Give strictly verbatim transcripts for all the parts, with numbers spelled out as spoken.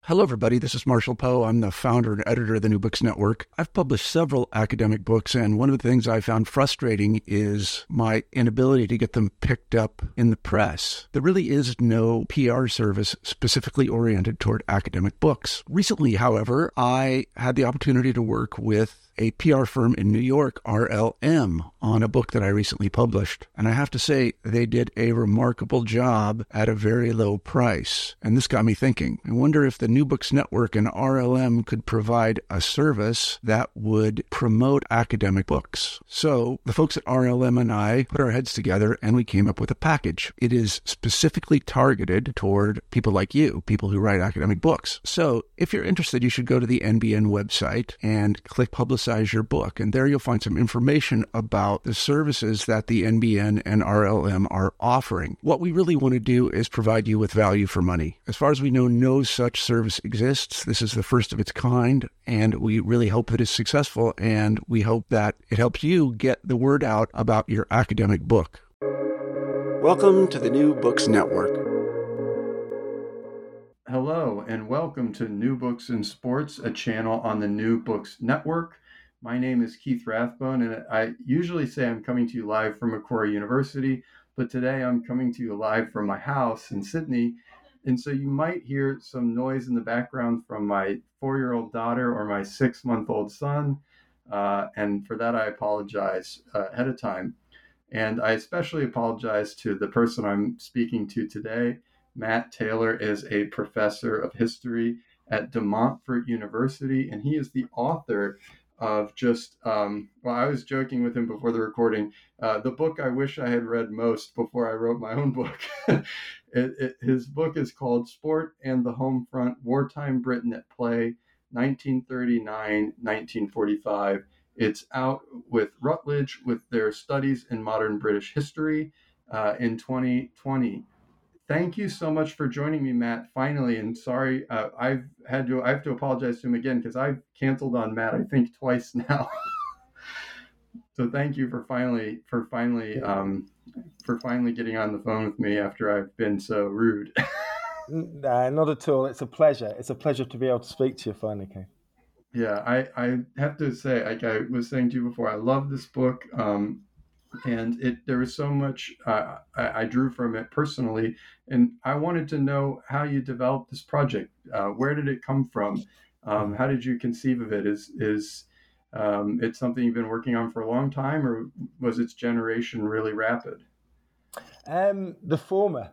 Hello, everybody. This is Marshall Poe. I'm the founder and editor of the New Books Network. I've published several academic books, and one of the things I found frustrating is my inability to get them picked up in the press. There really is no P R service specifically oriented toward academic books. Recently, however, I had the opportunity to work with a P R firm in New York, R L M, on a book that I recently published. And I have to say, they did a remarkable job at a very low price. And this got me thinking. I wonder if the New Books Network and R L M could provide a service that would promote academic books. So the folks at R L M and I put our heads together and we came up with a package. It is specifically targeted toward people like you, people who write academic books. So if you're interested, you should go to the N B N website and click Publicize your book. And there you'll find some information about the services that the N B N and R L M are offering. What we really want to do is provide you with value for money. As far as we know, no such service exists. This is the first of its kind, and we really hope that it's successful, and we hope that it helps you get the word out about your academic book. Welcome to the New Books Network. Hello, and welcome to New Books in Sports, a channel on the New Books Network. My name is Keith Rathbone, and I usually say I'm coming to you live from Macquarie University, but today I'm coming to you live from my house in Sydney. And so you might hear some noise in the background from my four-year-old daughter or my six-month-old son. Uh, and for that, I apologize uh, ahead of time. And I especially apologize to the person I'm speaking to today. Matt Taylor is a professor of history at De Montfort University, and he is the author of just, um, well, I was joking with him before the recording, uh, the book I wish I had read most before I wrote my own book. it, it, his book is called Sport and the Home Front, Wartime Britain at Play, nineteen thirty-nine to nineteen forty-five. It's out with Routledge with their Studies in Modern British History uh, in twenty twenty. Thank you so much for joining me, Matt, finally. And sorry, uh, I've had to I have to apologize to him again because I've canceled on Matt, I think, twice now. So thank you for finally for finally um, for finally getting on the phone with me after I've been so rude. Nah, not at all. It's a pleasure. It's a pleasure to be able to speak to you finally, Kay. Yeah, I, I have to say, like I was saying to you before, I love this book. Um, And it there was so much uh, I, I drew from it personally, and I wanted to know how you developed this project. Uh, where did it come from? Um, how did you conceive of it? Is is um, it something you've been working on for a long time, or was its generation really rapid? Um, the former,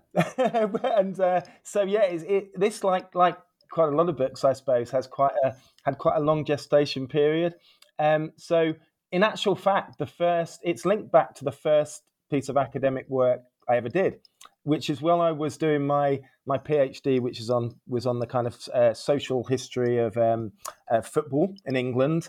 and uh, so yeah, it, it, this like like quite a lot of books, I suppose, has quite a had quite a long gestation period. Um, so. In actual fact, the first it's linked back to the first piece of academic work I ever did, which is while I was doing my my PhD, which is on was on the kind of uh, social history of um, uh, football in England.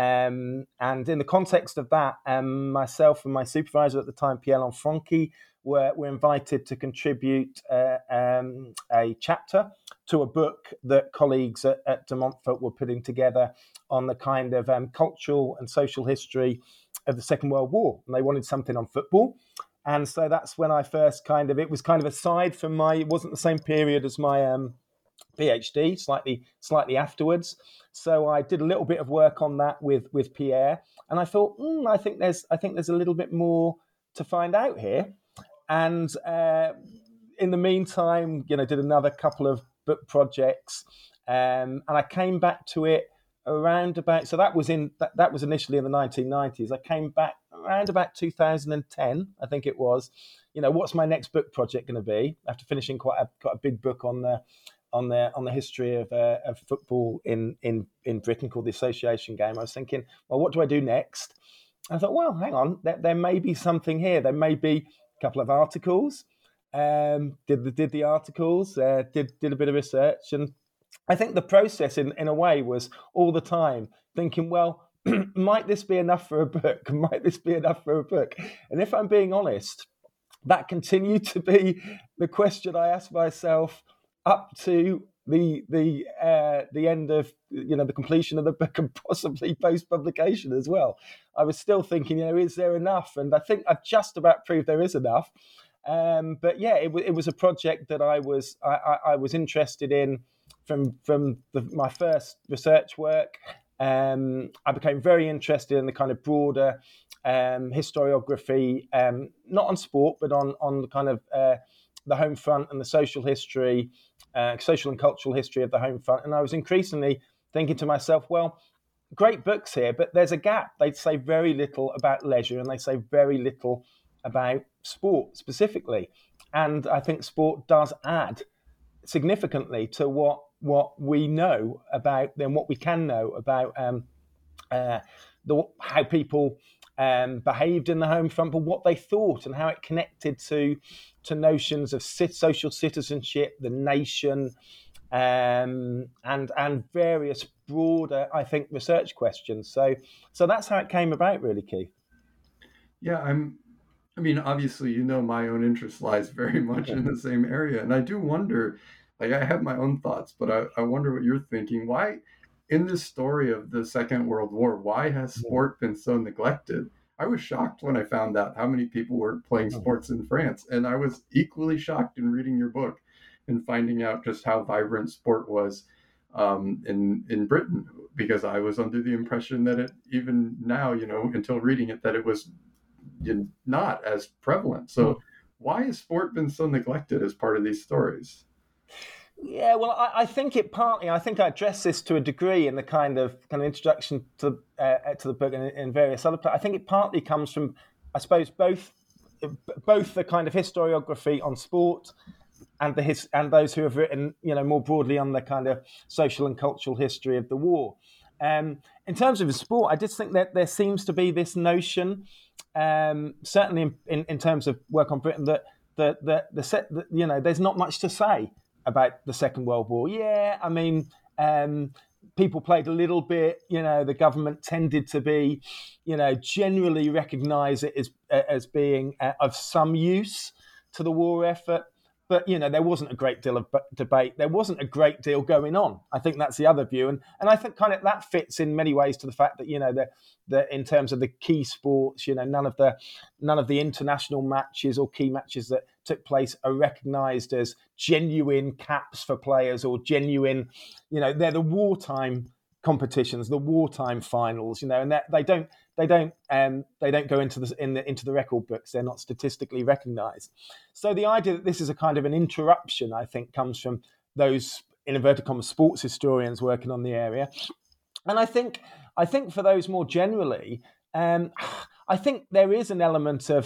Um, and in the context of that, um, myself and my supervisor at the time, Pierre Lanfranchi, were, were invited to contribute uh, um, a chapter to a book that colleagues at, at De Montfort were putting together on the kind of um, cultural and social history of the Second World War. And they wanted something on football. And so that's when I first kind of, it was kind of aside from my, it wasn't the same period as my um, PhD, slightly slightly afterwards. So I did a little bit of work on that with with Pierre, and I thought, mm, I think there's I think there's a little bit more to find out here. And uh, in the meantime, you know, did another couple of book projects, um, and I came back to it around about. So that was in that, that was initially in the nineteen nineties. I came back around about two thousand ten, I think it was. You know, what's my next book project going to be? After finishing quite a quite a big book on the on the on the history of uh, of football in, in in Britain called the Association Game, I was thinking, well, what do I do next? I thought, well, hang on, there, there may be something here. There may be a couple of articles. Um, did the did the articles, uh, did did a bit of research, and I think the process in, in a way was all the time thinking, well, might this be enough for a book? Might this be enough for a book? And if I'm being honest, that continued to be the question I asked myself up to the the uh, the end of, you know, the completion of the book and possibly post publication as well. I was still thinking, you know, is there enough? And I think I've just about proved there is enough. Um, but yeah, it, w- it was a project that I was I, I, I was interested in from from the, my first research work. Um, I became very interested in the kind of broader um, historiography, um, not on sport, but on on the kind of uh, the home front and the social history, uh, social and cultural history of the home front. And I was increasingly thinking to myself, well, great books here, but there's a gap. They say very little about leisure, and they say very little about sport specifically. And I think sport does add significantly to what what we know about then what we can know about um, uh, the, how people um, behaved in the home front, but what they thought and how it connected to to notions of social citizenship, the nation, um, and and various broader, I think, research questions. So so that's how it came about, really, Keith. Yeah, I'm. I mean, obviously, you know, my own interest lies very much in the same area, and I do wonder. Like, I have my own thoughts, but I, I wonder what you're thinking. Why, in this story of the Second World War, why has sport been so neglected? I was shocked when I found out how many people were playing sports in France, and I was equally shocked in reading your book and finding out just how vibrant sport was um, in in Britain, because I was under the impression that it, even now, you know, until reading it, that it was not as prevalent. So why has sport been so neglected as part of these stories? Yeah, well, I, I think it partly. I think I address this to a degree in the kind of kind of introduction to uh, to the book and in various other. I think it partly comes from, I suppose, both both the kind of historiography on sport and the his, and those who have written, you know, more broadly on the kind of social and cultural history of the war. Um, in terms of sport, I just think that there seems to be this notion, um, certainly in, in, in terms of work on Britain, that the the the set, that, you know, there's not much to say about the Second World War. Yeah, I mean, um, people played a little bit. You know, the government tended to be, you know, generally recognise it as as being uh, of some use to the war effort. But, you know, there wasn't a great deal of debate. There wasn't a great deal going on. I think that's the other view. And and I think kind of that fits in many ways to the fact that, you know, that that in terms of the key sports, you know, none of the none of the international matches or key matches that took place are recognised as genuine caps for players or genuine, you know, they're the wartime competitions, the wartime finals, you know, and that they don't they don't um, they don't go into the in the into the record books. They're not statistically recognised. So the idea that this is a kind of an interruption, I think, comes from those, in inverted commas, sports historians working on the area. And I think I think for those more generally, um, I think there is an element of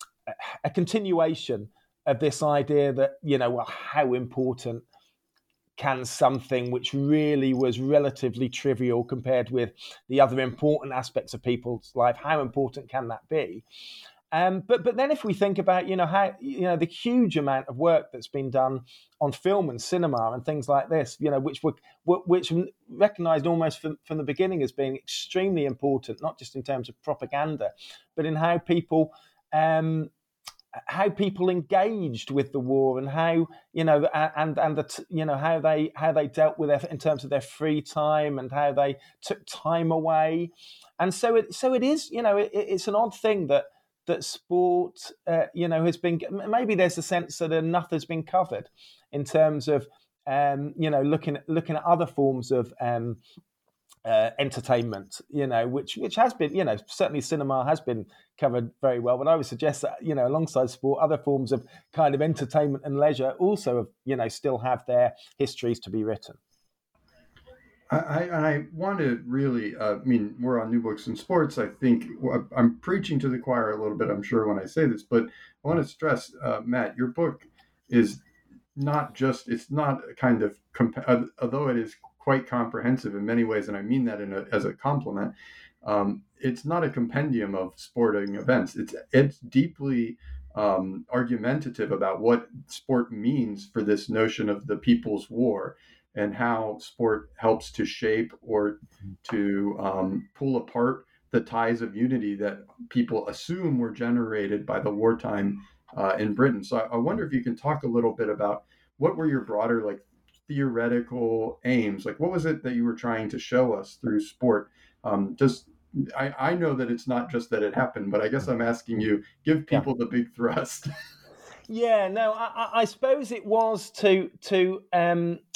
a continuation of this idea that, you know, well, how important can something which really was relatively trivial compared with the other important aspects of people's life, how important can that be? Um, but but then if we think about, you know, how, you know, the huge amount of work that's been done on film and cinema and things like this, you know, which were which recognised almost from, from the beginning as being extremely important, not just in terms of propaganda, but in how people um, how people engaged with the war and how, you know, and and the, you know, how they how they dealt with it in terms of their free time and how they took time away. And so it so it is, you know, it, it's an odd thing that that sport, uh, you know, has been, maybe there's a sense that enough has been covered in terms of, um, you know, looking at, looking at other forms of um, uh, entertainment, you know, which which has been, you know, certainly cinema has been covered very well. But I would suggest that, you know, alongside sport, other forms of kind of entertainment and leisure also, have, you know, still have their histories to be written. I, I want to really, uh, I mean, we're on New Books in Sports. I think I'm preaching to the choir a little bit, I'm sure, when I say this, but I want to stress, uh, Matt, your book is not just, it's not a kind of, comp- although it is quite comprehensive in many ways, and I mean that in a, as a compliment, um, it's not a compendium of sporting events. It's, it's deeply um, argumentative about what sport means for this notion of the People's War, and how sport helps to shape or to um, pull apart the ties of unity that people assume were generated by the wartime uh, in Britain. So I, I wonder if you can talk a little bit about what were your broader, like, theoretical aims? Like, what was it that you were trying to show us through sport? Um, just, I, I know that it's not just that it happened, but I guess I'm asking you, give people yeah. the big thrust. Yeah, no, I, I suppose it was to to. Um,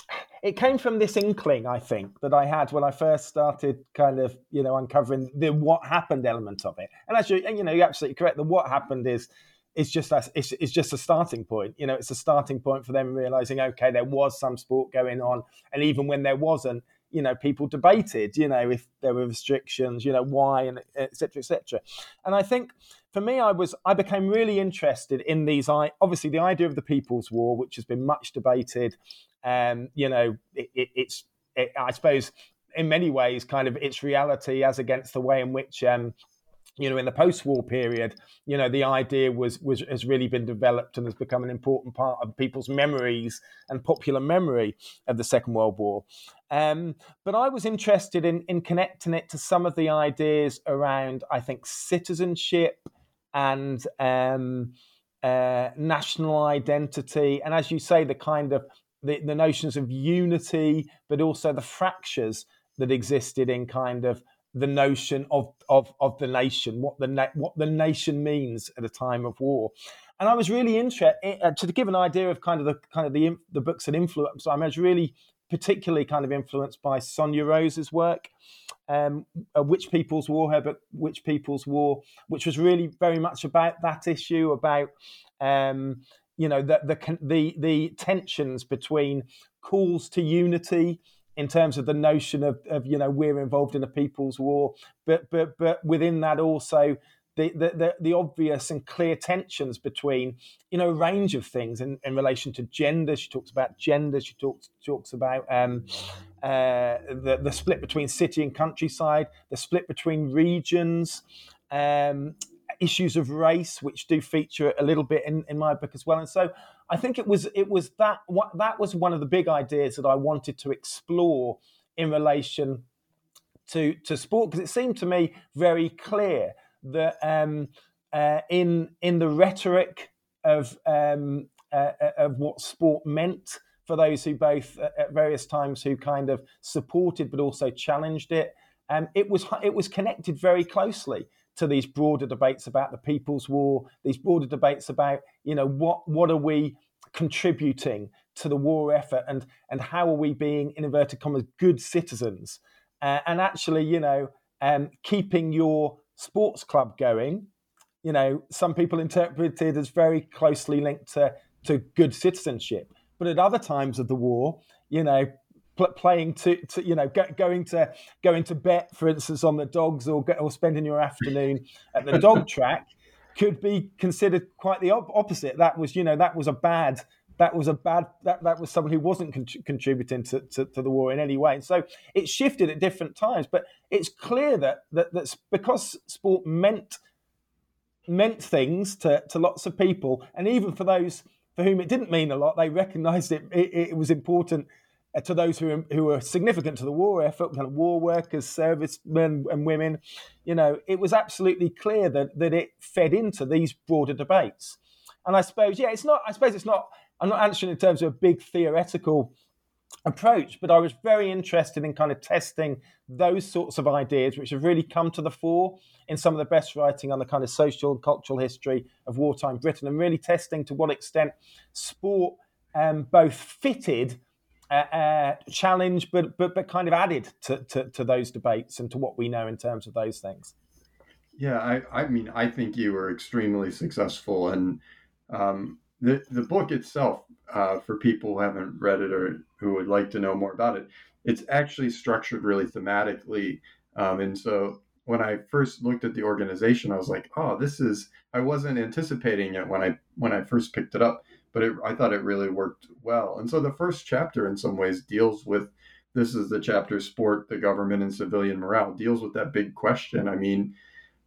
it came from this inkling, I think, that I had when I first started kind of, you know, uncovering the what happened element of it. And as you, you know, you're absolutely correct. The what happened is it's just a, it's, it's just a starting point. You know, it's a starting point for them realizing, okay, there was some sport going on, and even when there wasn't, you know, people debated, you know, if there were restrictions, you know, why, and et cetera, et cetera. And I think for me, I was, I became really interested in these, I obviously the idea of the People's War, which has been much debated. Um, you know, it, it, it's, it, I suppose, in many ways, kind of its reality as against the way in which, um, you know, in the post-war period, you know, the idea was was has really been developed and has become an important part of people's memories and popular memory of the Second World War. Um, but I was interested in in connecting it to some of the ideas around, I think, citizenship and um, uh, national identity, and as you say, the kind of the, the notions of unity, but also the fractures that existed in kind of the notion of, of, of the nation, what the na- what the nation means at a time of war. And I was really interested uh, to give an idea of kind of the kind of the the books that influenced. I was really particularly kind of influenced by Sonia Rose's work, um, uh, Which People's War, her book Which People's War, which was really very much about that issue, about um, you know the, the the the tensions between calls to unity in terms of the notion of, of, you know, we're involved in a people's war, but but but within that also the the, the, the obvious and clear tensions between, you know, a range of things in, in relation to gender. She talks about gender. She talks talks about um, uh, the the split between city and countryside, the split between regions. Um, issues of race, which do feature a little bit in, in my book as well. And so I think it was it was that what that was one of the big ideas that I wanted to explore in relation to to sport, because it seemed to me very clear that um, uh, in in the rhetoric of um, uh, of what sport meant for those who both uh, at various times who kind of supported but also challenged it, um, it was it was connected very closely to these broader debates about the People's War, these broader debates about, you know, what what are we contributing to the war effort, and and how are we being, in inverted commas, good citizens, uh, and actually, you know, um, keeping your sports club going. You know, some people interpret it as very closely linked to to good citizenship, but at other times of the war, you know, playing to, to you know go, going to going to bet, for instance, on the dogs, or or spending your afternoon at the dog track could be considered quite the op- opposite. That was, you know, that was a bad that was a bad that, that was someone who wasn't con- contributing to, to, to the war in any way. And so it shifted at different times, but it's clear that that that's because sport meant meant things to, to lots of people, and even for those for whom it didn't mean a lot, they recognised it, it it was important to those who who were significant to the war effort, kind of war workers, servicemen and women. You know, it was absolutely clear that that it fed into these broader debates. And I suppose, yeah, it's not. I suppose it's not. I'm not answering in terms of a big theoretical approach, but I was very interested in kind of testing those sorts of ideas, which have really come to the fore in some of the best writing on the kind of social and cultural history of wartime Britain, and really testing to what extent sport um, both fitted. Uh, uh, challenge, but but but kind of added to, to to those debates and to what we know in terms of those things. Yeah, I I mean I think you were extremely successful, and um, the the book itself, uh, for people who haven't read it or who would like to know more about it, it's actually structured really thematically, um, and so when I first looked at the organization, I was like, oh, this is. I wasn't anticipating it when I when I first picked it up. But it, I thought it really worked well. And so the first chapter, in some ways, deals with, this is the chapter, Sport, the Government, and Civilian Morale, deals with that big question. I mean,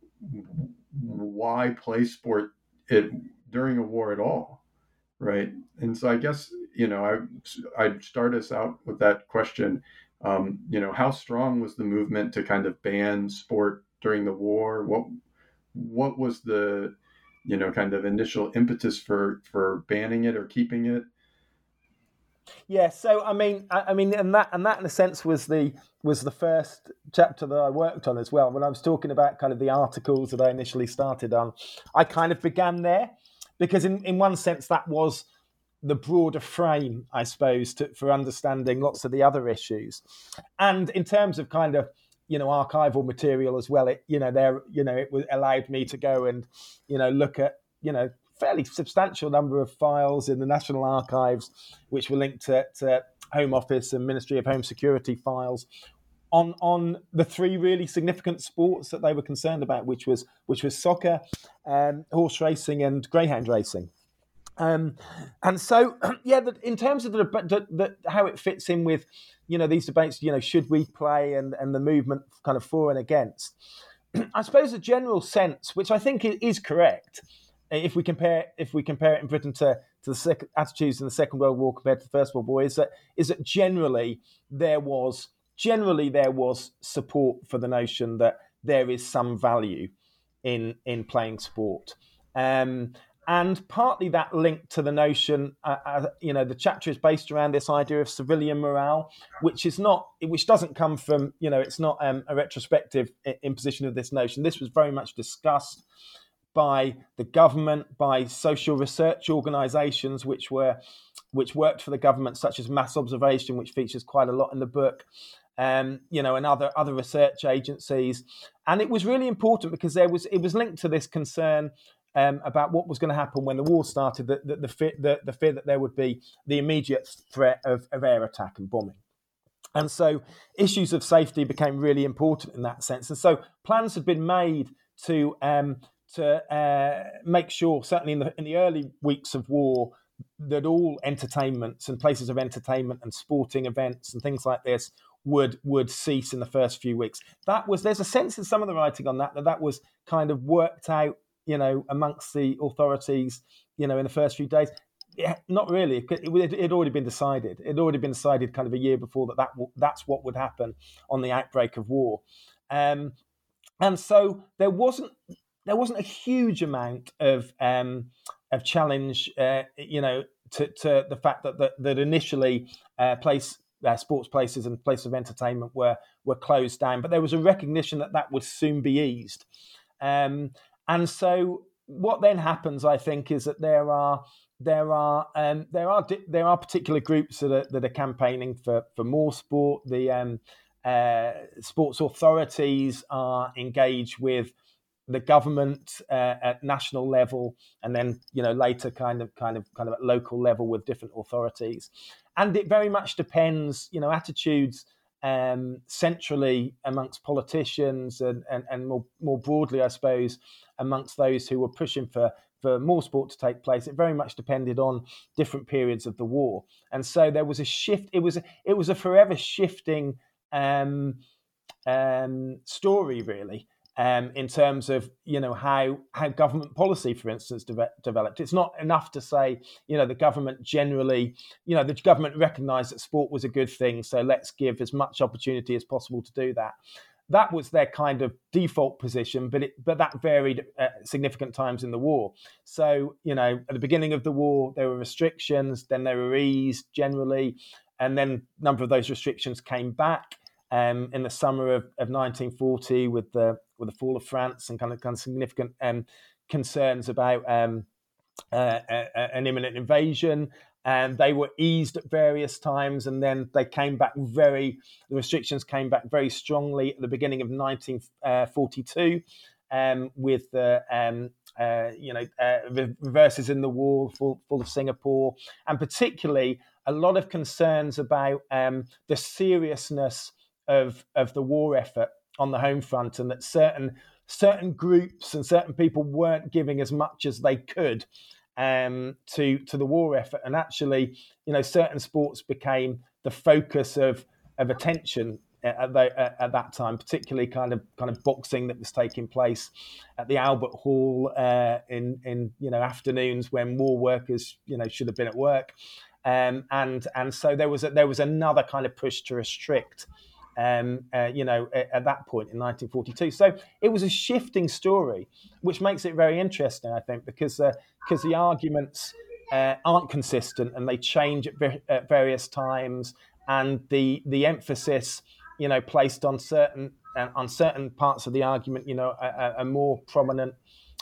why play sport it, during a war at all, right? And so I guess, you know, I, I'd start us out with that question. Um, you know, how strong was the movement to kind of ban sport during the war? What what was the you know, kind of initial impetus for, for banning it or keeping it? Yeah, so I mean, I, I mean, and that and that in a sense was the was the first chapter that I worked on as well. When I was talking about kind of the articles that I initially started on, I kind of began there because in, in one sense that was the broader frame, I suppose, to, for understanding lots of the other issues. And in terms of kind of, you know, archival material as well, it, you know, there, you know, it allowed me to go and, you know, look at, you know, fairly substantial number of files in the National Archives, which were linked to, to Home Office and Ministry of Home Security files on on the three really significant sports that they were concerned about, which was which was soccer, um, horse racing, and greyhound racing. Um, and so, yeah, the, in terms of the, the, the how it fits in with, you know, these debates, you know, should we play, and, and the movement kind of for and against, I suppose the general sense, which I think is correct, if we compare if we compare it in Britain to, to the sec- attitudes in the Second World War compared to the First World War, is that is that generally there was generally there was support for the notion that there is some value in in playing sport. Um, And partly that linked to the notion, uh, uh, you know, the chapter is based around this idea of civilian morale, which is not, which doesn't come from, you know, it's not um, a retrospective imposition of this notion. This was very much discussed by the government, by social research organisations, which were, which worked for the government, such as Mass Observation, which features quite a lot in the book, um, you know, and other other research agencies. And it was really important because there was, it was linked to this concern Um, about what was going to happen when the war started, the, the, the, fear, the, the fear that there would be the immediate threat of, of air attack and bombing. And so issues of safety became really important in that sense. And so plans had been made to um, to uh, make sure, certainly in the, in the early weeks of war, that all entertainments and places of entertainment and sporting events and things like this would would cease in the first few weeks. That was, there's a sense in some of the writing on that, that that was kind of worked out, you know, amongst the authorities, you know, in the first few days. Yeah, not really. It had already been decided. It had already been decided kind of a year before that, that that's what would happen on the outbreak of war. Um, and so there wasn't there wasn't a huge amount of um, of challenge, uh, you know, to, to the fact that that, that initially uh, place uh, sports places and places of entertainment were were closed down, but there was a recognition that that would soon be eased. Um, And so, what then happens, I think, is that there are there are um, there are there are particular groups that are that are campaigning for, for more sport. The um, uh, sports authorities are engaged with the government uh, at national level, and then, you know, later kind of kind of kind of at local level with different authorities. And it very much depends, you know, attitudes um, centrally amongst politicians and and, and more more broadly, I suppose, amongst those who were pushing for, for more sport to take place. It very much depended on different periods of the war. And so there was a shift. It was, it was a forever shifting um, um, story, really, um, in terms of, you know, how, how government policy, for instance, de- developed. It's not enough to say, you know, the government generally, you know, the government recognised that sport was a good thing, so let's give as much opportunity as possible to do that. That was their kind of default position, but it, but that varied at significant times in the war. So, you know, at the beginning of the war, there were restrictions, then they were eased generally, and then a number of those restrictions came back um, in the summer of, of nineteen forty with the with the fall of France and kind of kind of significant um, concerns about um, uh, uh, an imminent invasion. And they were eased at various times, and then they came back very, the restrictions came back very strongly at the beginning of nineteen forty-two um, with the, um, uh, you know, uh, reverses in the war, full, full of Singapore, and particularly a lot of concerns about um, the seriousness of, of the war effort on the home front, and that certain certain groups and certain people weren't giving as much as they could Um, to to the war effort, and actually, you know, certain sports became the focus of of attention at, the, at that time, particularly kind of kind of boxing that was taking place at the Albert Hall uh, in in you know afternoons when war workers, you know, should have been at work, um, and and so there was a, there was another kind of push to restrict. Um, uh, you know, at, at that point in nineteen forty-two. So it was a shifting story, which makes it very interesting, I think, because uh, because the arguments uh, aren't consistent and they change at, ver- at various times, and the the emphasis, you know, placed on certain uh, on certain parts of the argument, you know, are, are more prominent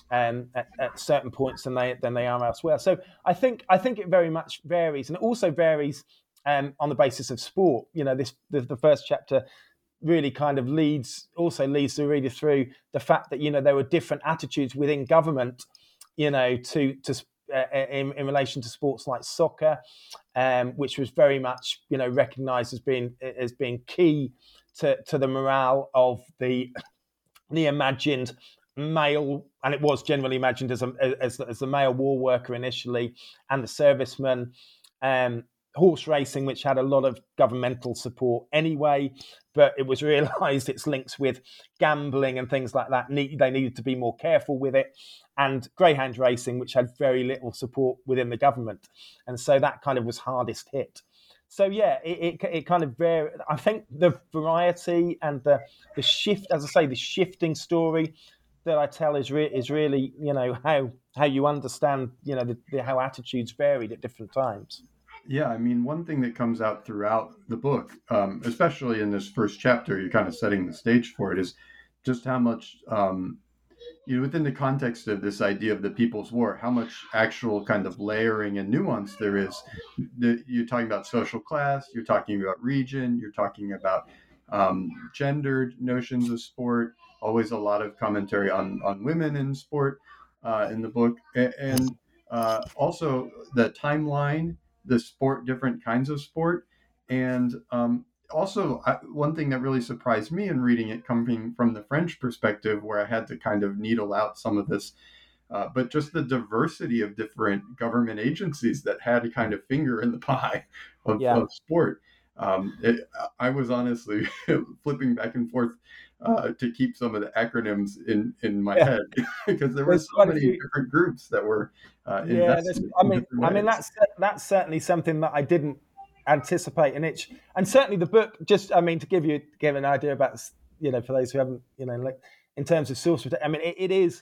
um, at, at certain points than they than they are elsewhere. So I think I think it very much varies, and it also varies um, on the basis of sport. You know, this the, the first chapter really kind of leads also leads the reader through the fact that, you know, there were different attitudes within government, you know, to to uh, in, in relation to sports like soccer, um, which was very much, you know, recognised as being as being key to to the morale of the the imagined male, and it was generally imagined as a, as, as the male war worker initially, and the serviceman. Um, horse racing, which had a lot of governmental support anyway, but it was realised its links with gambling and things like that, need, they needed to be more careful with it. And greyhound racing, which had very little support within the government. And so that kind of was hardest hit. So, yeah, it, it, it kind of varied. I think the variety and the, the shift, as I say, the shifting story that I tell is, re- is really, you know, how, how you understand, you know, the, the, how attitudes varied at different times. Yeah, I mean, one thing that comes out throughout the book, um, especially in this first chapter, you're kind of setting the stage for it, is just how much, um, you know, within the context of this idea of the People's War, how much actual kind of layering and nuance there is. The, you're talking about social class, you're talking about region, you're talking about um, gendered notions of sport, always a lot of commentary on, on women in sport uh, in the book, and, and uh, also the timeline, the sport, different kinds of sport. And um, also I, one thing that really surprised me in reading it, coming from the French perspective, where I had to kind of needle out some of this, uh, but just the diversity of different government agencies that had a kind of finger in the pie of, yeah. of sport. Um, it, I was honestly flipping back and forth uh, to keep some of the acronyms in, in my yeah. head because there were so many few... different groups that were uh, yeah. I mean, I mean that's that's certainly something that I didn't anticipate, and it's and certainly the book. Just I mean to give you give an idea about, you know, for those who haven't, you know, like in terms of source. I mean, it, it is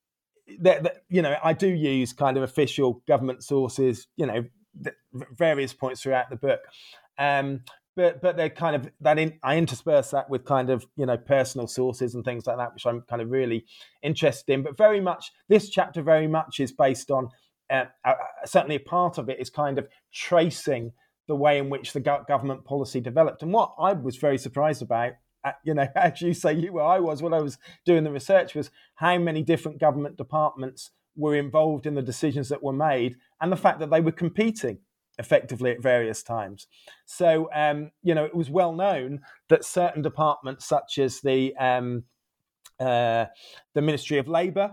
that, that you know I do use kind of official government sources, you know, various points throughout the book. Um, but but they're kind of that in, I intersperse that with kind of, you know, personal sources and things like that, which I'm kind of really interested in. But very much this chapter very much is based on uh, uh, certainly a part of it is kind of tracing the way in which the go- government policy developed. And what I was very surprised about, uh, you know, as you say, you were, I was when I was doing the research, was how many different government departments were involved in the decisions that were made, and the fact that they were competing effectively at various times. So, um, you know, it was well known that certain departments, such as the um, uh, the Ministry of Labour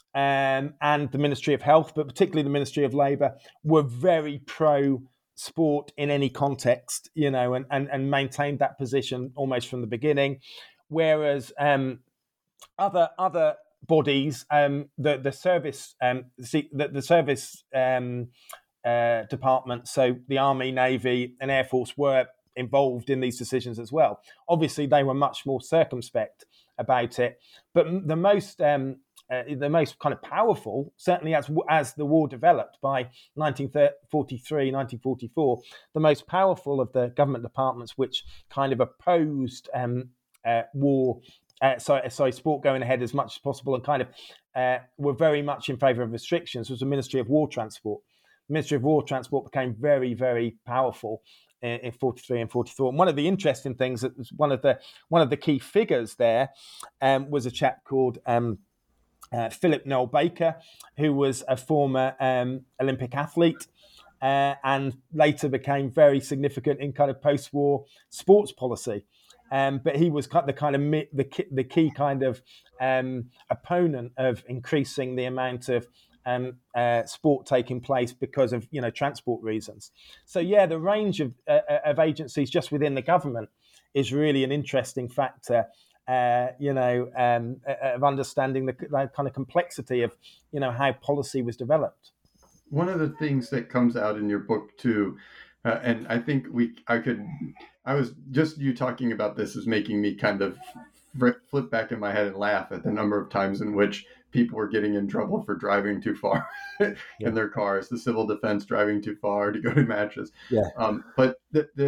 um, and the Ministry of Health, but particularly the Ministry of Labour, were very pro sport in any context, you know, and, and, and maintained that position almost from the beginning. Whereas um, other other bodies, um, the the service, um, the, the service. Um, Uh, departments, so the Army, Navy and Air Force were involved in these decisions as well. Obviously, they were much more circumspect about it, but the most um, uh, the most kind of powerful, certainly as as the war developed by nineteen forty-three, nineteen forty-four, the most powerful of the government departments which kind of opposed um, uh, war, uh, sorry, sorry, sport going ahead as much as possible and kind of uh, were very much in favour of restrictions was the Ministry of War Transport. Ministry of War Transport became very, very powerful in, in forty-three and forty-four. And one of the interesting things that was one of the one of the key figures there um, was a chap called um, uh, Philip Noel Baker, who was a former um, Olympic athlete uh, and later became very significant in kind of post-war sports policy. Um, but he was the kind of the key, the key kind of um, opponent of increasing the amount of Um, uh, sport taking place because of, you know, transport reasons. So yeah, the range of uh, of agencies just within the government is really an interesting factor, uh, you know, um, of understanding the, the kind of complexity of, you know, how policy was developed. One of the things that comes out in your book too, uh, and I think we, I could, I was just you talking about this is making me kind of flip back in my head and laugh at the number of times in which people were getting in trouble for driving too far in yeah. their cars, the civil defense driving too far to go to matches. Yeah. Um, but the, the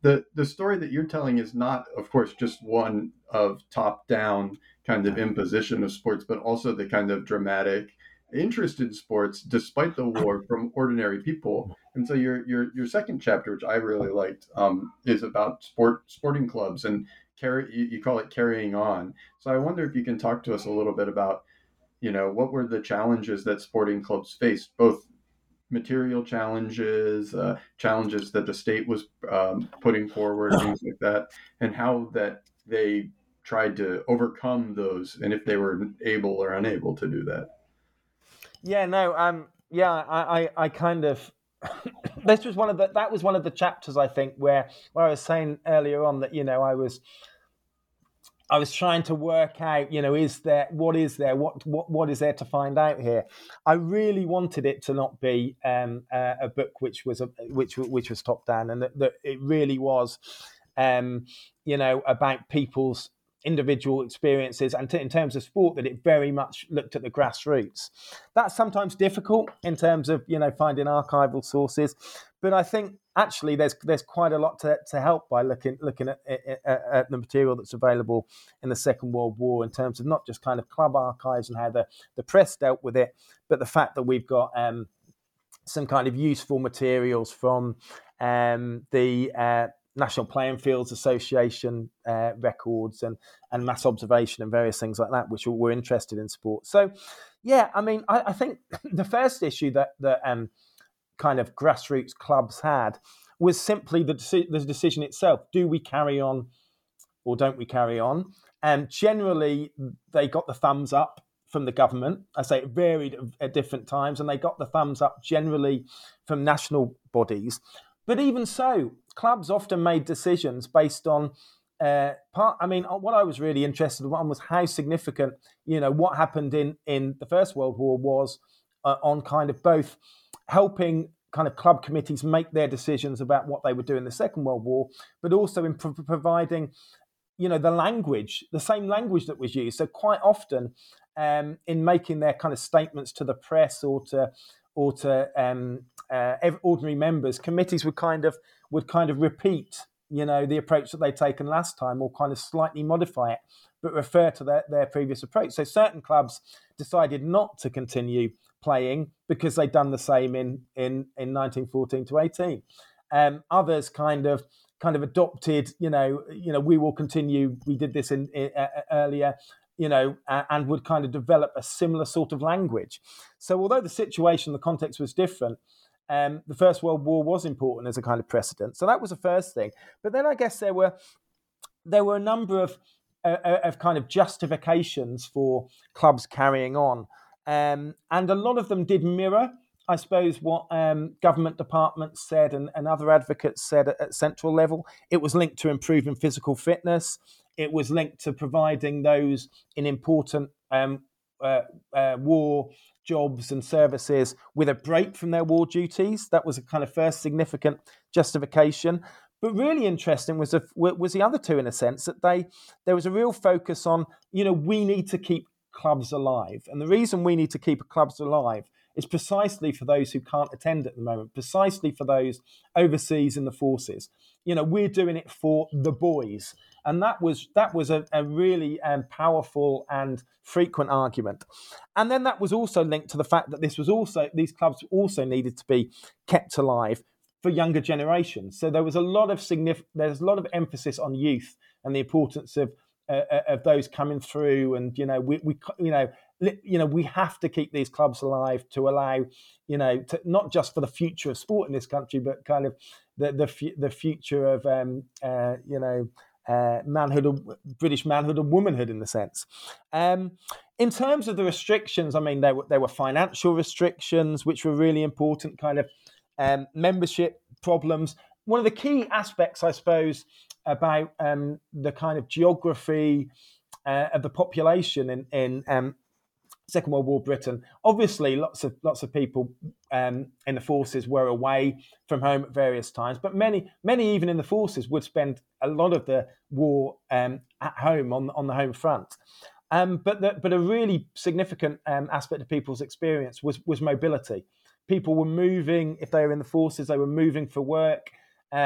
the the story that you're telling is not, of course, just one of top down kind of imposition of sports, but also the kind of dramatic interest in sports despite the war from ordinary people. And so your your your second chapter, which I really liked, um, is about sport sporting clubs and carry you, you call it carrying on. So I wonder if you can talk to us a little bit about, you know, what were the challenges that sporting clubs faced, both material challenges, uh, challenges that the state was um, putting forward, things like that, and how that they tried to overcome those, and if they were able or unable to do that. Yeah, no, um, yeah, I, I, I kind of, this was one of the, that was one of the chapters, I think, where, where I was saying earlier on that, you know, I was, I was trying to work out, you know, is there, what is there, what, what, what is there to find out here? I really wanted it to not be um, a, a book which was a, which which was top down, and that, that it really was, um, you know, about people's individual experiences, and t- in terms of sport, that it very much looked at the grassroots. That's sometimes difficult in terms of, you know, finding archival sources, but I think actually there's there's quite a lot to, to help by looking looking at, at, at the material that's available in the Second World War, in terms of not just kind of club archives and how the, the press dealt with it, but the fact that we've got um, some kind of useful materials from um, the uh, National Playing Fields Association uh, records and, and mass observation and various things like that, which were interested in sport. So, yeah, I mean, I, I think the first issue that that um, kind of grassroots clubs had was simply the, deci- the decision itself. Do we carry on or don't we carry on? And generally, they got the thumbs up from the government. I say it varied at different times, and they got the thumbs up generally from national bodies. But even so, clubs often made decisions based on uh, part. I mean, what I was really interested in was how significant, you know, what happened in, in the First World War was uh, on kind of both helping kind of club committees make their decisions about what they would do in the Second World War, but also in pro- providing, you know, the language, the same language that was used. So quite often um, in making their kind of statements to the press or to or to um, uh, ordinary members, committees would kind of would kind of repeat, you know, the approach that they'd taken last time, or kind of slightly modify it, but refer to their, their previous approach. So certain clubs decided not to continue playing because they'd done the same in in, in nineteen fourteen to eighteen. Um, others kind of kind of adopted, you know, you know, we will continue. We did this in, in uh, earlier, you know, uh, and would kind of develop a similar sort of language. So although the situation, the context was different, um, the First World War was important as a kind of precedent. So that was the first thing. But then I guess there were there were a number of uh, of kind of justifications for clubs carrying on. Um, and a lot of them did mirror, I suppose, what um, government departments said and, and other advocates said at, at central level. It was linked to improving physical fitness. It was linked to providing those in important um, uh, uh, war jobs and services with a break from their war duties. That was a kind of first significant justification. But really interesting was, a, was the other two, in a sense, that they there was a real focus on, you know, we need to keep clubs alive. And the reason we need to keep clubs alive is precisely for those who can't attend at the moment, precisely for those overseas in the forces. You know, we're doing it for the boys. And that was that was a, a really um, powerful and frequent argument. And then that was also linked to the fact that this was also these clubs also needed to be kept alive for younger generations. So there was a lot of significant, there's a lot of emphasis on youth and the importance of uh, of those coming through. And you know, we we you know. You know, we have to keep these clubs alive to allow, you know, to, not just for the future of sport in this country, but kind of the the, the future of, um, uh, you know, uh, manhood, or British manhood and womanhood in the sense. Um, in terms of the restrictions, I mean, there were there were financial restrictions, which were really important, kind of um, membership problems. One of the key aspects, I suppose, about um, the kind of geography uh, of the population in in um, Second World War Britain. Obviously, lots of lots of people um, in the forces were away from home at various times, but many, many even in the forces would spend a lot of the war um, at home on on the home front. Um, but the, but a really significant um, aspect of people's experience was was mobility. People were moving if they were in the forces; they were moving for work. Um,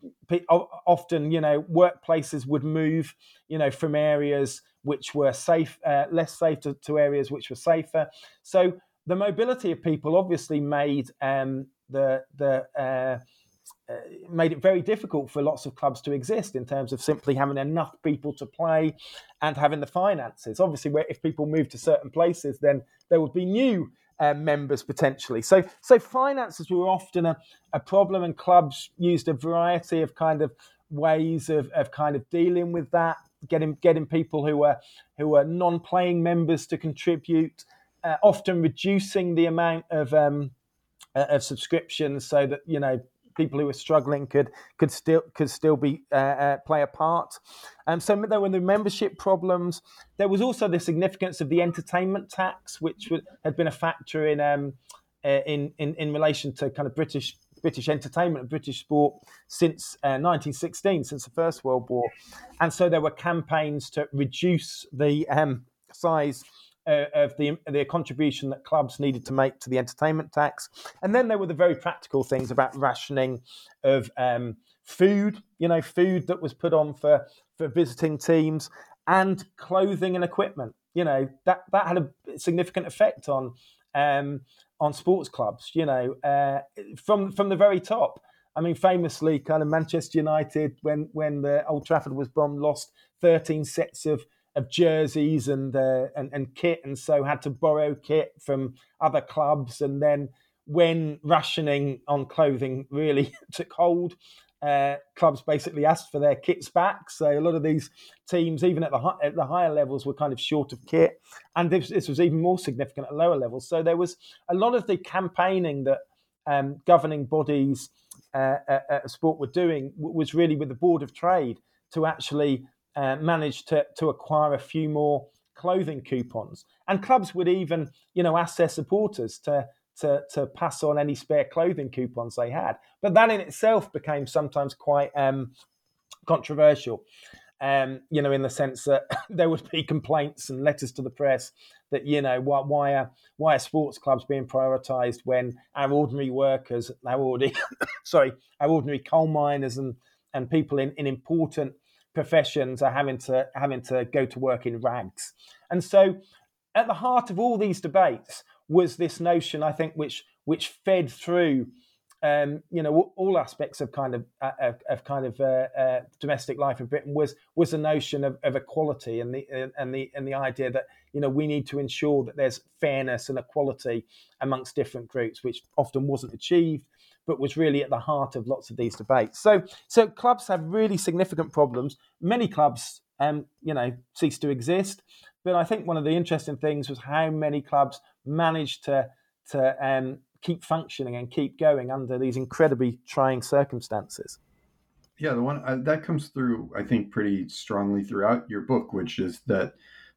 often, you know, workplaces would move, you know, from areas which were safe, uh, less safe to, to areas which were safer. So the mobility of people obviously made um, the the uh, uh, made it very difficult for lots of clubs to exist in terms of simply having enough people to play and having the finances. Obviously, where if people moved to certain places, then there would be new uh, members potentially. So, so finances were often a, a problem, and clubs used a variety of kind of ways of, of kind of dealing with that, getting getting people who were who were non-playing members to contribute, uh, often reducing the amount of um, uh, of subscriptions so that, you know, people who were struggling could could still could still be uh, uh, play a part. Um, so there were the membership problems. There was also the significance of the entertainment tax, which w- had been a factor in um uh, in, in in relation to kind of British British entertainment and British sport since uh, nineteen sixteen, since the First World War, and so there were campaigns to reduce the um, size Uh, of the the contribution that clubs needed to make to the entertainment tax. And then there were the very practical things about rationing of um, food, you know, food that was put on for, for visiting teams, and clothing and equipment. You know, that, that had a significant effect on um, on sports clubs, you know, uh, from from the very top. I mean, famously, kind of Manchester United, when, when the Old Trafford was bombed, lost thirteen sets of of jerseys and, uh, and and kit, and so had to borrow kit from other clubs. And then when rationing on clothing really took hold, uh, clubs basically asked for their kits back. So a lot of these teams, even at the hi- at the higher levels, were kind of short of kit, and this, this was even more significant at lower levels. So there was a lot of the campaigning that um, governing bodies uh, at, at sport were doing was really with the Board of Trade to actually Uh, managed to, to acquire a few more clothing coupons. And clubs would even, you know, ask their supporters to, to, to pass on any spare clothing coupons they had. But that in itself became sometimes quite um, controversial, um, you know, in the sense that there would be complaints and letters to the press that, you know, why, why, are, why are sports clubs being prioritised when our ordinary workers, our ordinary, sorry, our ordinary coal miners and, and people in, in important professions are having to having to go to work in rags. And so at the heart of all these debates was this notion, I think, which which fed through um, you know, all aspects of kind of of, of kind of uh, uh, domestic life in Britain, was was the notion of, of equality, and the and the and the idea that, you know, we need to ensure that there's fairness and equality amongst different groups, which often wasn't achieved, but was really at the heart of lots of these debates. So, so clubs have really significant problems. Many clubs, um, you know, cease to exist. But I think one of the interesting things was how many clubs managed to to um, keep functioning and keep going under these incredibly trying circumstances. Yeah, the one uh, that comes through, I think, pretty strongly throughout your book, which is that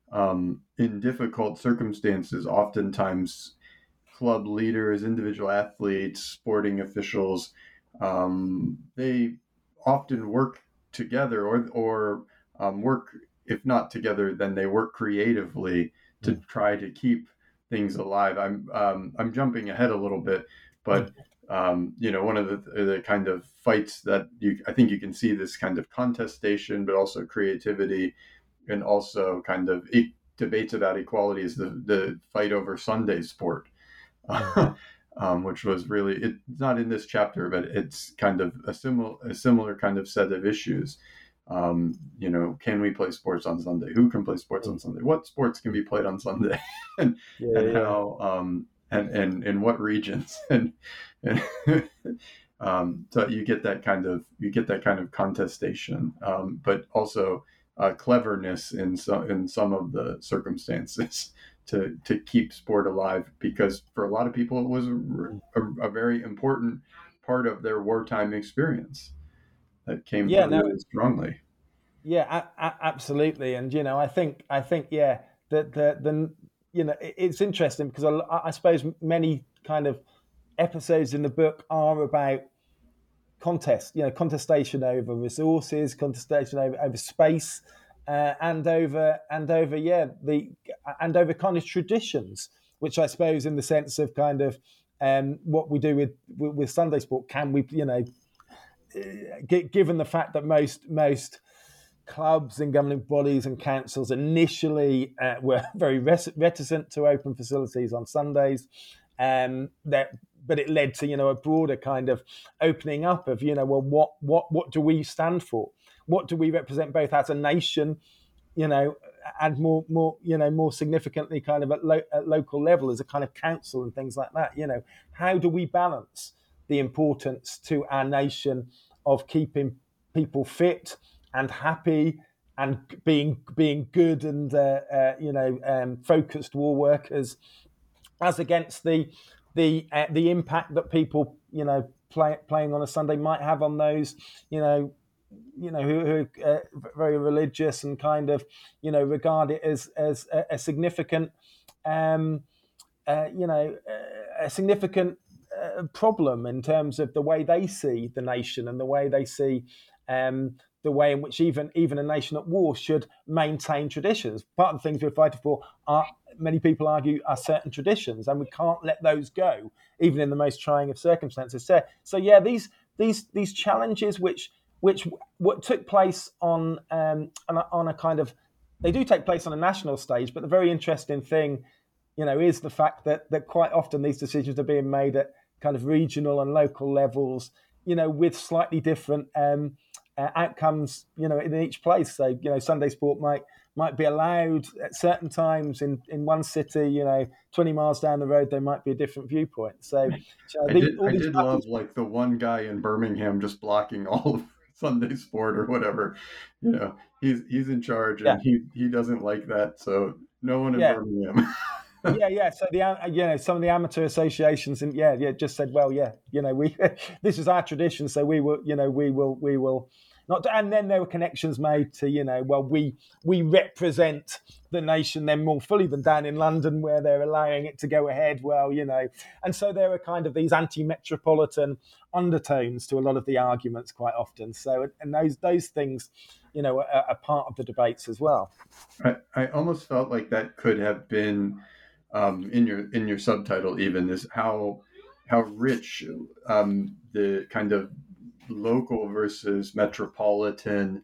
um, in difficult circumstances, oftentimes club leaders, individual athletes, sporting officials, um, they often work together, or or um, work, if not together, then they work creatively to try to keep things alive. I'm um, I'm jumping ahead a little bit, but um, you know, one of the the kind of fights that you, I think you can see this kind of contestation, but also creativity, and also kind of e- debates about equality, is the the fight over Sunday sport. um, which was really, it's not in this chapter, but it's kind of a similar a similar kind of set of issues. Um, you know, can we play sports on Sunday? Who can play sports on Sunday? What sports can be played on Sunday? and yeah, and yeah. how um, and and in what regions? and, and um, so you get that kind of you get that kind of contestation, um, but also uh, cleverness in some in some of the circumstances to to keep sport alive, because for a lot of people it was a, a, a very important part of their wartime experience that came Yeah, through no, really strongly. Yeah, a- a- absolutely. And, you know, I think, I think, yeah, that the, the, you know, it- it's interesting because I, I suppose many kind of episodes in the book are about contest, you know, contestation over resources, contestation over, over space, uh, and over, and over, yeah, the, and over kind of traditions, which I suppose in the sense of kind of um, what we do with, with, with Sunday sport, can we, you know, given the fact that most most clubs and governing bodies and councils initially uh, were very reticent to open facilities on Sundays, um, that but it led to, you know, a broader kind of opening up of, you know, well, what what what do we stand for? What do we represent both as a nation, you know, and more more you know more significantly kind of at, lo- at local level as a kind of council and things like that. You know, how do we balance the importance to our nation of keeping people fit and happy and being being good and uh, uh, you know um, focused war workers, as against the the uh, the impact that people, you know, play, playing on a Sunday might have on those, you know, you know who, who are uh, very religious and kind of, you know, regard it as as a, a significant um, uh, you know a significant uh, problem in terms of the way they see the nation and the way they see um, the way in which even even a nation at war should maintain traditions. Part of the things we're fighting for are, many people argue, are certain traditions, and we can't let those go, even in the most trying of circumstances. So, so yeah, these these these challenges, which which what took place on um, on, a, on a kind of, they do take place on a national stage, but the very interesting thing, you know, is the fact that that quite often these decisions are being made at kind of regional and local levels, you know, with slightly different um, uh, outcomes, you know, in each place. So, you know, Sunday sport might might be allowed at certain times in, in one city, you know, twenty miles down the road, there might be a different viewpoint. So, so I the, did, all I these did love like the one guy in Birmingham just blocking all of Sunday sport or whatever. You know, he's he's in charge and yeah. he, he doesn't like that. So no one in Yeah. Birmingham. yeah, yeah. So the uh, you know some of the amateur associations and yeah, yeah, just said, well, yeah, you know, we this is our tradition, so we will, you know, we will, we will not. And then there were connections made to, you know, well, we we represent the nation then more fully than down in London where they're allowing it to go ahead. Well, you know, and so there are kind of these anti-metropolitan undertones to a lot of the arguments quite often. So and those those things, you know, are, are part of the debates as well. I, I almost felt like that could have been. Um, in your in your subtitle even is how how rich um, the kind of local versus metropolitan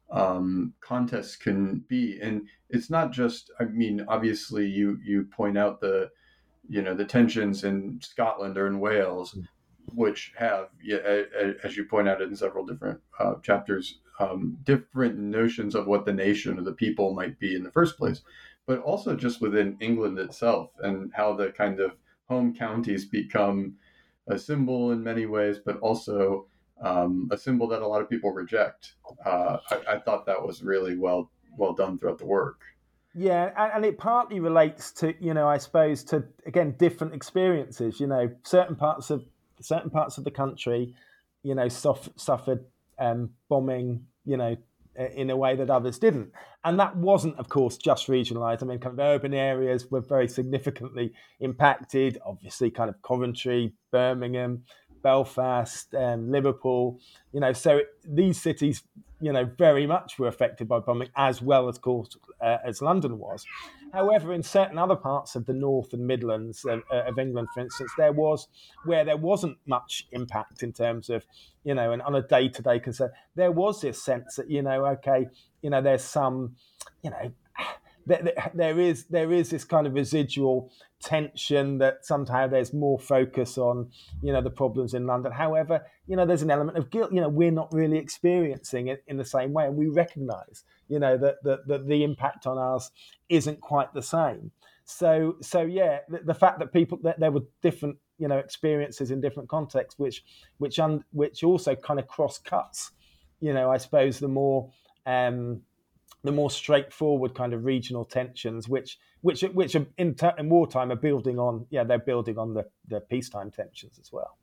um, contests can be, and it's not just. I mean, obviously, you you point out the you know the tensions in Scotland or in Wales, which have, yeah, as you point out in several different uh, chapters, um, different notions of what the nation or the people might be in the first place, but also just within England itself and how the kind of home counties become a symbol in many ways, but also um, a symbol that a lot of people reject. Uh, I, I thought that was really well well done throughout the work. Yeah, and, and it partly relates to, you know, I suppose to, again, different experiences. You know, certain parts of certain parts of the country, you know, sof- suffered um, bombing, you know, in a way that others didn't. And that wasn't, of course, just regionalised. I mean, kind of urban areas were very significantly impacted. Obviously, kind of Coventry, Birmingham, Belfast, um, Liverpool, you know, so these cities, you know, very much were affected by bombing, as well, of course, uh, as London was. However, in certain other parts of the North and Midlands of, of England, for instance, there was where there wasn't much impact in terms of, you know, and on a day-to-day concern, there was this sense that, you know, okay, you know, there's some, you know, there, there is there is this kind of residual tension that somehow there's more focus on, you know, the problems in London. However, you know, there's an element of guilt. You know, we're not really experiencing it in the same way, and we recognise, you know, that that, that the impact on us isn't quite the same. So so yeah, the, the fact that people that there were different, you know, experiences in different contexts, which which un, which also kind of cross cuts, you know, I suppose the more um, the more straightforward kind of regional tensions, which which which are in, in wartime are building on, yeah, they're building on the, the peacetime tensions as well.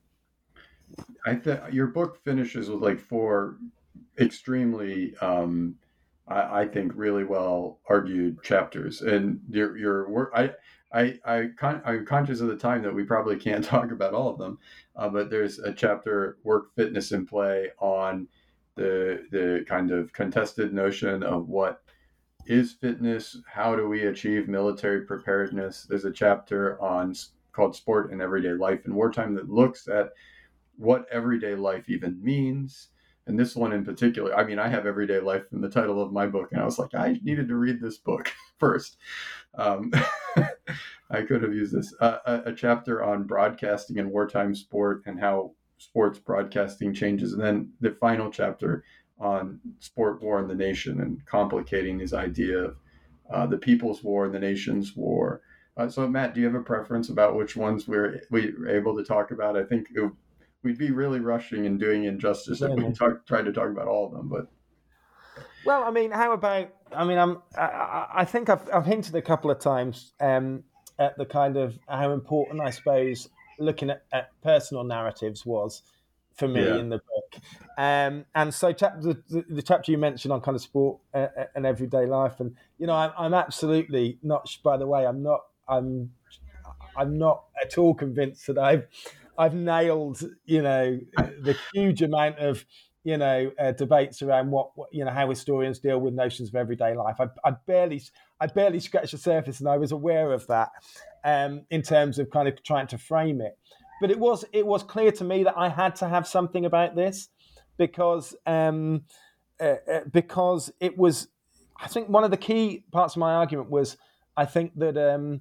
I think your book finishes with like four extremely, um, I, I think, really well argued chapters, and your your work. I I I con- I'm conscious of the time that we probably can't talk about all of them, uh, but there's a chapter, Work, Fitness, and Play, on the the kind of contested notion of what is fitness, how do we achieve military preparedness. There's a chapter on called Sport in Everyday Life in Wartime that looks at what everyday life even means. And this one in particular, I mean, I have Everyday Life in the title of my book, and I was like, I needed to read this book first. Um, I could have used this. Uh, a, a chapter on broadcasting and wartime sport and how sports broadcasting changes. And then the final chapter on sport, war, and the nation, and complicating this idea of uh, the people's war and the nation's war. Uh, so, Matt, do you have a preference about which ones we're, we were able to talk about? I think it, we'd be really rushing and doing injustice if we talk, tried to talk about all of them. But well, I mean, how about? I mean, I'm. I, I think I've, I've hinted a couple of times um, at the kind of how important, I suppose, looking at, at personal narratives was for me yeah. in the book. Um, and so, chap- the, the chapter you mentioned on kind of sport uh, and everyday life, and you know, I'm, I'm absolutely not. By the way, I'm not. I'm. I'm not at all convinced that I've. I've nailed, you know, the huge amount of, you know, uh, debates around what, what, you know, how historians deal with notions of everyday life. I, I barely, I barely scratched the surface, and I was aware of that um, in terms of kind of trying to frame it. But it was, it was clear to me that I had to have something about this because, um, uh, uh, because it was. I think one of the key parts of my argument was, I think that. Um,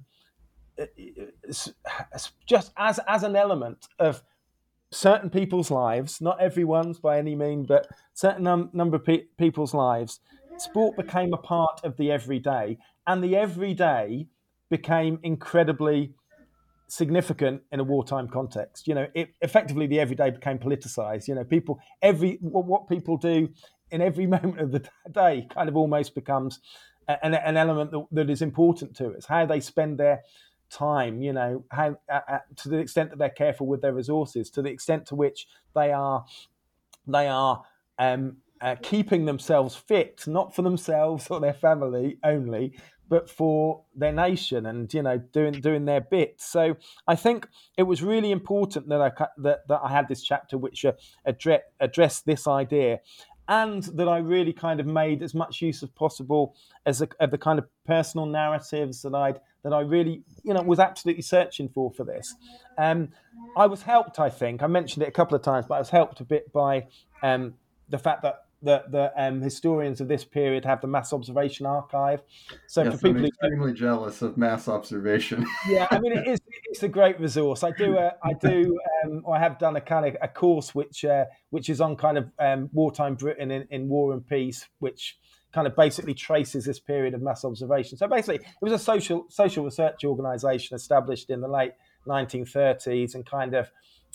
just as as an element of certain people's lives, not everyone's by any means, but certain num- number of pe- people's lives, sport became a part of the everyday, and the everyday became incredibly significant in a wartime context. You know, it effectively the everyday became politicized. You know, people every what people do in every moment of the day kind of almost becomes an, an element that, that is important to us. How they spend their time, you know, how uh, to the extent that they're careful with their resources, to the extent to which they are they are um, uh, keeping themselves fit, not for themselves or their family only, but for their nation, and you know, doing doing their bit. So I think it was really important that I that, that I had this chapter which uh, address, addressed this idea. And that I really kind of made as much use as possible as a, of the kind of personal narratives that I'd that I really, you know, was absolutely searching for for this. Um, I was helped, I think, I mentioned it a couple of times, but I was helped a bit by um, the fact that the, the um, historians of this period have the Mass Observation Archive. So yes, for people, I'm extremely who, jealous of mass observation. yeah, I mean, it is it's a great resource. I do, uh, I do, um, I have done a kind of a course which uh, which is on kind of um, wartime Britain in, in War and Peace, which kind of basically traces this period of mass observation. So basically, it was a social social research organisation established in the late nineteen thirties and kind of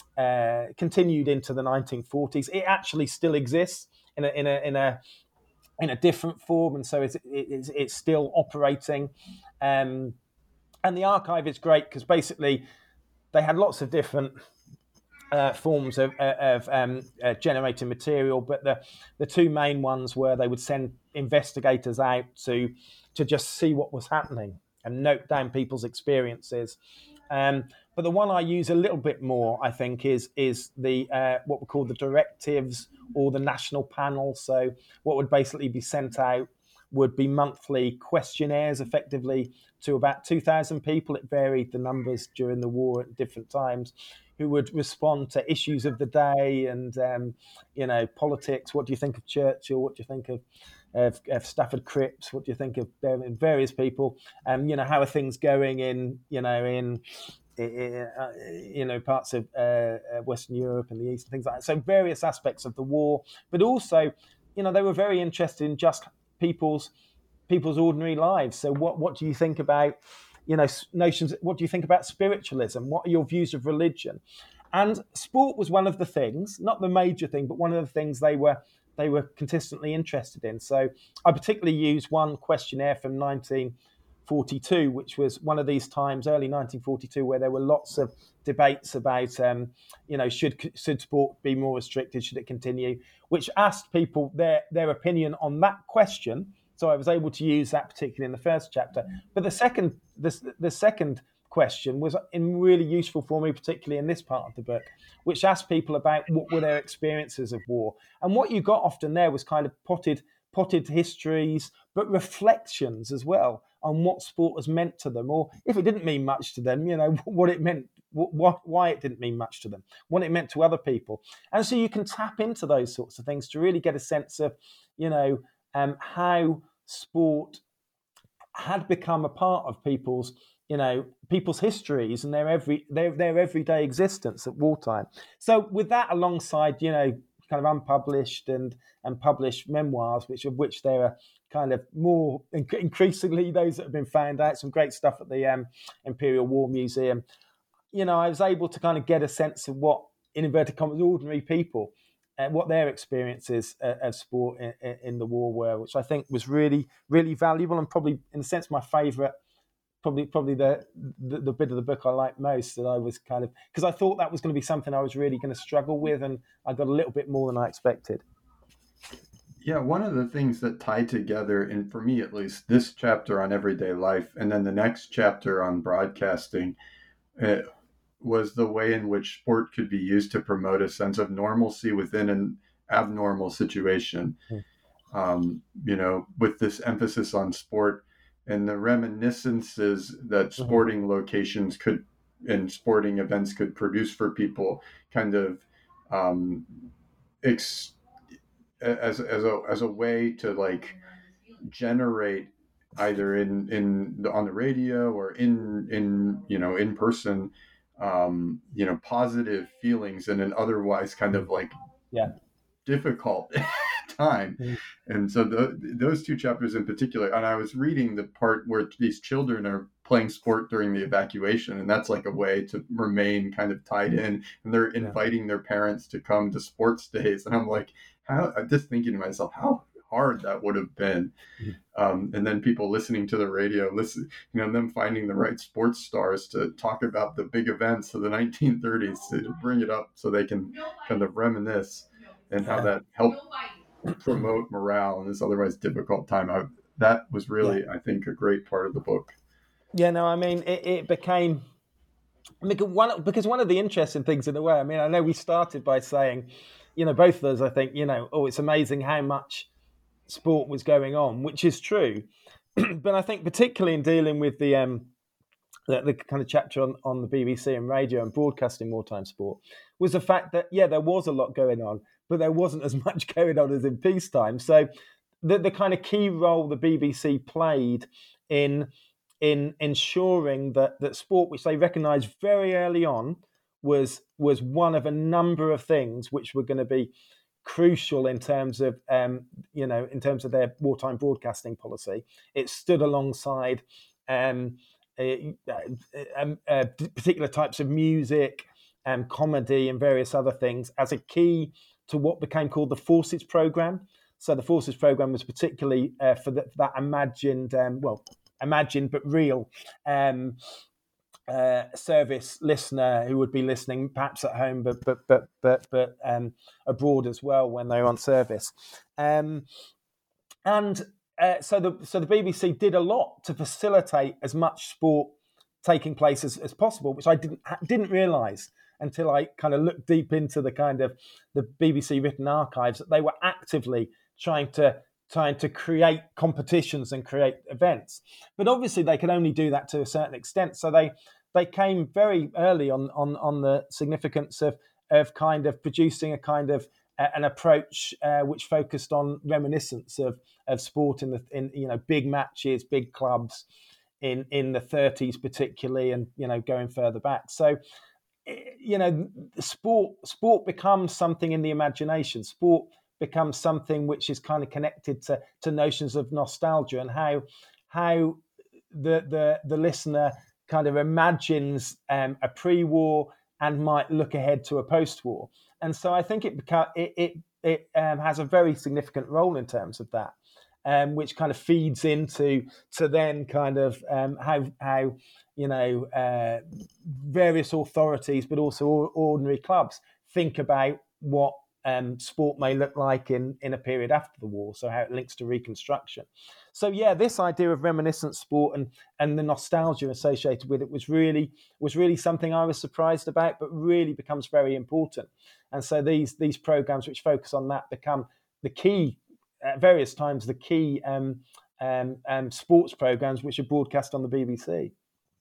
uh, continued into the nineteen forties. It actually still exists in a in a in a in a different form, and so it's it's, it's still operating. Um, and the archive is great because basically they had lots of different uh, forms of, of um, uh, generating material, but the the two main ones were they would send investigators out to to just see what was happening and note down people's experiences. Um, but the one I use a little bit more, I think, is is the uh, what we call the directives or the national panel. So what would basically be sent out would be monthly questionnaires, effectively to about two thousand people. It varied the numbers during the war at different times, who would respond to issues of the day and um, you know, politics. What do you think of Churchill? What do you think of Of, of Stafford Cripps? What do you think of various people? Um, you know, how are things going in, you know, in, in uh, you know, parts of uh, Western Europe and the East and things like that. So various aspects of the war, but also, you know, they were very interested in just people's people's ordinary lives. So what what do you think about, you know, notions? What do you think about spiritualism? What are your views of religion? And sport was one of the things, not the major thing, but one of the things they were. they were consistently interested in. So I particularly used one questionnaire from nineteen forty-two, which was one of these times, early nineteen forty-two, where there were lots of debates about, um, you know, should should sport be more restricted, should it continue, which asked people their, their opinion on that question. So I was able to use that particularly in the first chapter. But the second, the, the second question was in really useful for me, particularly in this part of the book, which asked people about what were their experiences of war. And what you got often there was kind of potted potted histories, but reflections as well on what sport has meant to them, or if it didn't mean much to them, you know, what it meant, what, why it didn't mean much to them, what it meant to other people. And so you can tap into those sorts of things to really get a sense of, you know, um, how sport had become a part of people's, you know, people's histories and their every their their everyday existence at wartime. So with that alongside, you know, kind of unpublished and and published memoirs, which of which there are kind of more increasingly those that have been found out, some great stuff at the um, Imperial War Museum. You know, I was able to kind of get a sense of what, in inverted commas, ordinary people, uh, what their experiences uh, of sport in, in the war were, which I think was really, really valuable and probably, in a sense, my favourite, probably probably the, the the bit of the book I liked most, that I was kind of, because I thought that was going to be something I was really going to struggle with, and I got a little bit more than I expected. Yeah, one of the things that tied together, and for me at least, this chapter on everyday life and then the next chapter on broadcasting, uh, was the way in which sport could be used to promote a sense of normalcy within an abnormal situation. Mm. Um, you know, with this emphasis on sport and the reminiscences that sporting mm-hmm. locations could and sporting events could produce for people, kind of um, ex- as as a as a way to like generate either in in the, on the radio or in in you know in person, um, you know, positive feelings in an otherwise kind of like yeah difficult time. Mm. And so the, those two chapters in particular, and I was reading the part where these children are playing sport during the evacuation, and that's like a way to remain kind of tied in, and they're inviting yeah. their parents to come to sports days, and I'm like, how, I'm just thinking to myself, how hard that would have been. Mm-hmm. Um, and then people listening to the radio, listen, you know, them finding the right sports stars to talk about the big events of the nineteen thirties, to bring it up so they can kind of reminisce, and how that helped promote morale in this otherwise difficult time. I, that was really, yeah. I think, a great part of the book. Yeah, no, I mean, it, it became, because one, because one of the interesting things in a way, I mean, I know we started by saying, you know, both of us, I think, you know, oh, it's amazing how much sport was going on, which is true. But I think particularly in dealing with the um, the, the kind of chapter on, on the B B C and radio and broadcasting wartime sport, was the fact that, yeah, there was a lot going on, but there wasn't as much going on as in peacetime. So the, the kind of key role the B B C played in in ensuring that, that sport, which they recognised very early on, was was one of a number of things which were going to be crucial in terms of um, you know in terms of their wartime broadcasting policy. It stood alongside um, uh, uh, uh, particular types of music and comedy and various other things as a key to what became called the Forces Programme. So the Forces Programme was particularly uh, for, the, for that imagined, um, well, imagined but real um, uh, service listener who would be listening perhaps at home, but but but but but um, abroad as well when they were on service. Um, and uh, so the so the B B C did a lot to facilitate as much sport taking place as, as possible, which I didn't didn't realise until I kind of looked deep into the kind of the B B C written archives, that they were actively trying to trying to create competitions and create events. But obviously they could only do that to a certain extent. So they they came very early on on, on the significance of of kind of producing a kind of uh, an approach uh, which focused on reminiscence of of sport in the in you know big matches, big clubs in in the thirties particularly, and you know going further back. So you know sport sport becomes something in the imagination. Sport becomes something which is kind of connected to, to notions of nostalgia, and how how the the the listener kind of imagines um, a pre-war and might look ahead to a post-war. And so I think it beca- it it, it um, has a very significant role in terms of that, um, which kind of feeds into to then kind of um, how how you know uh, various authorities, but also ordinary clubs think about what Um, sport may look like in, in a period after the war, so how it links to Reconstruction. So yeah, this idea of reminiscent sport and and the nostalgia associated with it was really was really something I was surprised about, but really becomes very important. And so these these programs which focus on that become the key at various times the key um, um, um, sports programs which are broadcast on the B B C.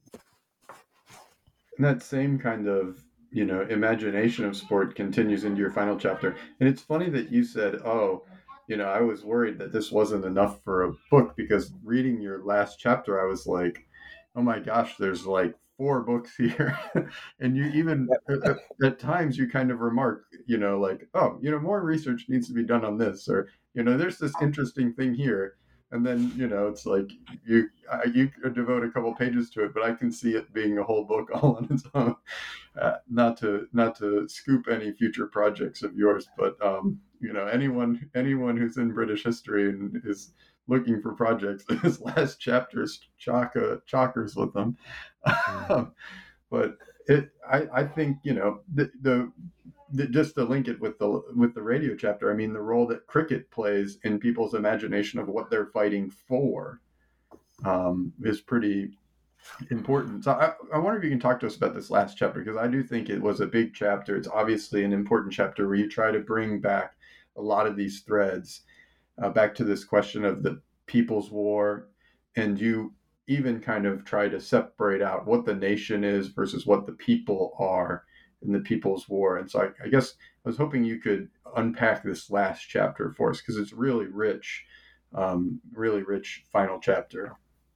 And that same kind of, you know, imagination of sport continues into your final chapter. And it's funny that you said, oh, you know, I was worried that this wasn't enough for a book, because reading your last chapter, I was like, oh my gosh, there's like four books here. And you even, at, at times, you kind of remark, you know, like, oh, you know, more research needs to be done on this, or, you know, there's this interesting thing here. And then, you know, it's like you uh, you could devote a couple pages to it, but I can see it being a whole book all on its own. Uh, not to not to scoop any future projects of yours, but um, you know, anyone anyone who's in British history and is looking for projects, this last chapter is chock chockers with them. Mm. But it, I, I think, you know, the, the just to link it with the with the radio chapter, I mean, the role that cricket plays in people's imagination of what they're fighting for um, is pretty important. So I, I wonder if you can talk to us about this last chapter, because I do think it was a big chapter. It's obviously an important chapter where you try to bring back a lot of these threads uh, back to this question of the People's War, and you even kind of try to separate out what the nation is versus what the people are in the People's War. And so I, I guess I was hoping you could unpack this last chapter for us, because it's really rich, um, really rich final chapter.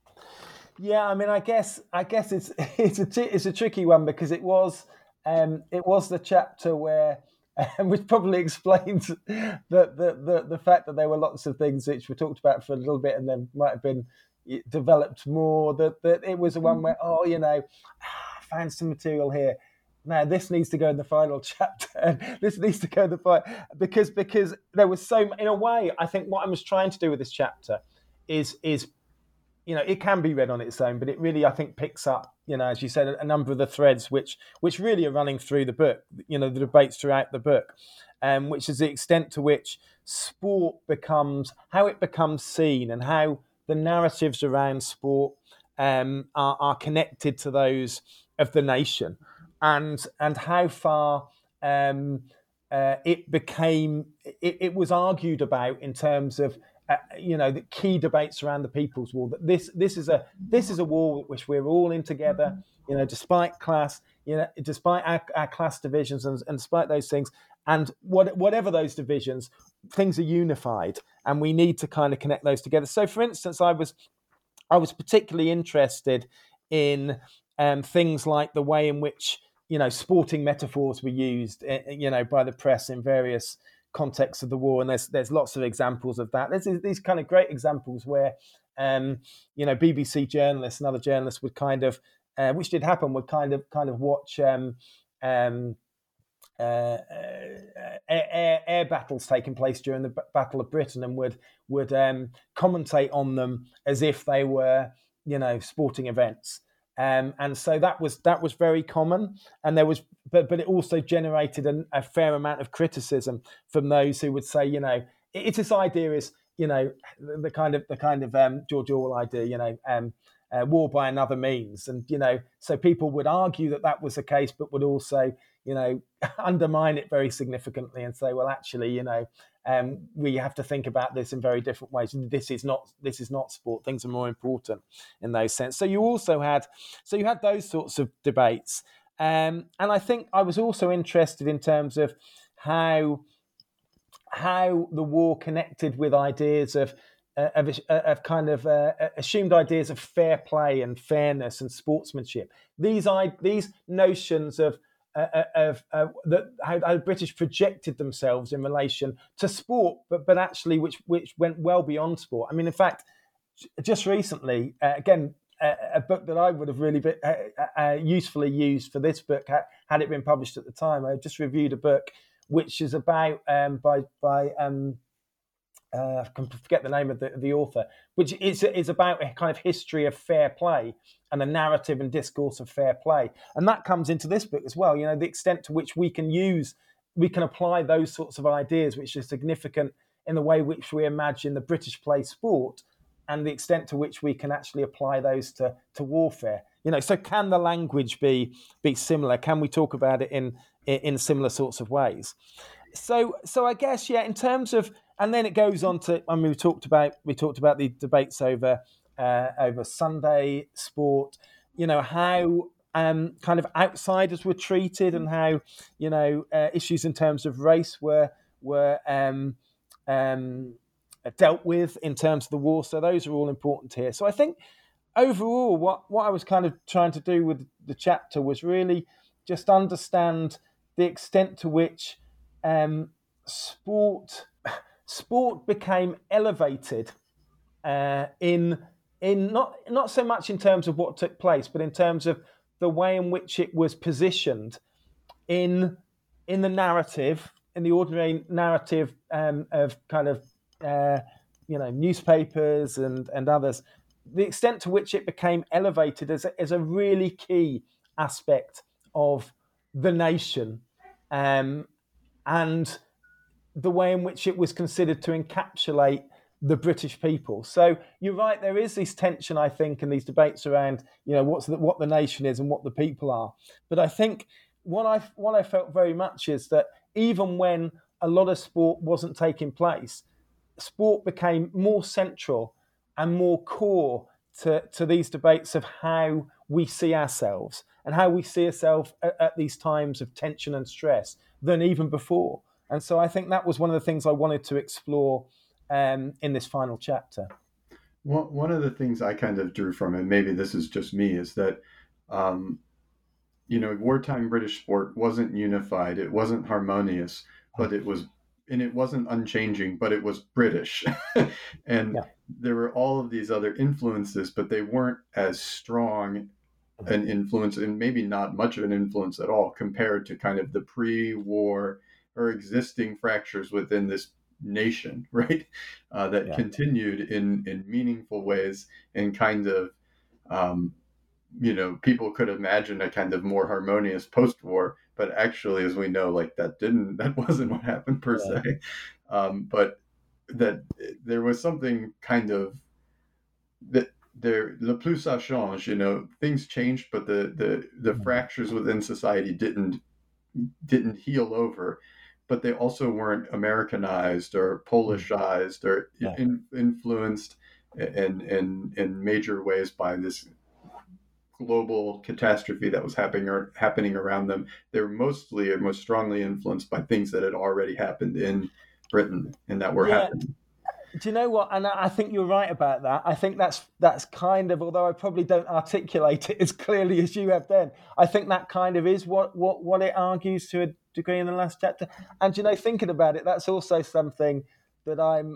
Yeah, I mean, I guess I guess it's it's a t- it's a tricky one, because it was um, it was the chapter where, um, which probably explains the, the the the fact that there were lots of things which we talked about for a little bit and then might have been developed more. That that it was the one where, oh, you know, I found some material here. Now this needs to go in the final chapter. This needs to go in the final, because because there was so, in a way, I think what I was trying to do with this chapter is is. You know, it can be read on its own, but it really, I think, picks up, you know, as you said, a number of the threads which which really are running through the book, you know, the debates throughout the book, um, which is the extent to which sport becomes, how it becomes seen, and how the narratives around sport um, are, are connected to those of the nation, and and how far um, uh, it became, it, it was argued about in terms of, Uh, you know, the key debates around the People's War. That this this is a this is a war which we're all in together. You know, despite class, you know, despite our, our class divisions, and, and despite those things, and what, whatever those divisions, things are unified, and we need to kind of connect those together. So, for instance, I was I was particularly interested in um, things like the way in which, you know, sporting metaphors were used, you know, by the press in various context of the war, and there's there's lots of examples of that. There's these kind of great examples where, um, you know, B B C journalists and other journalists would kind of, uh, which did happen, would kind of kind of watch um, um, uh, uh, air, air battles taking place during the Battle of Britain, and would would um, commentate on them as if they were, you know, sporting events. Um, and so that was that was very common, and there was, but but it also generated a, a fair amount of criticism from those who would say, you know, it, it's this idea is, you know, the, the kind of the kind of um, George Orwell idea, you know, um, uh, war by another means, and you know, so people would argue that that was the case, but would also, you know, undermine it very significantly and say, well, actually, you know, um, we have to think about this in very different ways. This is not this is not sport. Things are more important in those sense. So you also had so you had those sorts of debates, um, and I think I was also interested in terms of how how the war connected with ideas of uh, of, of kind of uh, assumed ideas of fair play and fairness and sportsmanship. These I, these notions of Uh, of uh, that how, how the British projected themselves in relation to sport, but but actually which which went well beyond sport. I mean, in fact, just recently, uh, again, uh, a book that I would have really been, uh, uh, usefully used for this book had, had it been published at the time. I just reviewed a book which is about um, by by um, uh, I can forget the name of the, the author, which is is about a kind of history of fair play and the narrative and discourse of fair play. And that comes into this book as well, you know, the extent to which we can use, we can apply those sorts of ideas, which are significant in the way which we imagine the British play sport, and the extent to which we can actually apply those to, to warfare. You know, so can the language be be similar? Can we talk about it in in similar sorts of ways? so so I guess yeah, in terms of, and then it goes on to. I mean, we talked about we talked about the debates over uh, over Sunday sport. You know how um, kind of outsiders were treated, and how you know uh, issues in terms of race were were um, um, dealt with in terms of the war. So those are all important here. So I think overall, what what I was kind of trying to do with the chapter was really just understand the extent to which um, sport sport became elevated uh, in in not not so much in terms of what took place, but in terms of the way in which it was positioned in in the narrative, in the ordinary narrative um, of kind of uh, you know newspapers and and others. The extent to which it became elevated as a, as a really key aspect of the nation, um, and the way in which it was considered to encapsulate the British people. So you're right, there is this tension, I think, and these debates around, you know, what's the, what the nation is and what the people are. But I think what I what I felt very much is that even when a lot of sport wasn't taking place, sport became more central and more core to, to these debates of how we see ourselves and how we see ourselves at, at these times of tension and stress than even before. And so I think that was one of the things I wanted to explore um, in this final chapter. Well, one of the things I kind of drew from it, maybe this is just me, is that, um, you know, wartime British sport wasn't unified. It wasn't harmonious, but it was, and it wasn't unchanging, but it was British. And yeah. There were all of these other influences, but they weren't as strong an influence, and maybe not much of an influence at all, compared to kind of the pre-war or existing fractures within this nation, right? Uh, that yeah. continued in, in meaningful ways, and kind of, um, you know, people could imagine a kind of more harmonious post-war, but actually, as we know, like that didn't, that wasn't what happened per yeah. se. Um, but that there was something kind of that there, le plus ça change, you know, things changed, but the, the, the mm-hmm. fractures within society didn't, didn't heal over, but they also weren't Americanized or Polishized or yeah. in, influenced in, in, in major ways by this global catastrophe that was happening or happening around them. They were mostly or most strongly influenced by things that had already happened in Britain and that were yeah. happening. Do you know what? And I think you're right about that. I think that's that's kind of, although I probably don't articulate it as clearly as you have then, I think that kind of is what what, what it argues to a degree in the last chapter. And, you know, thinking about it, that's also something that I'm,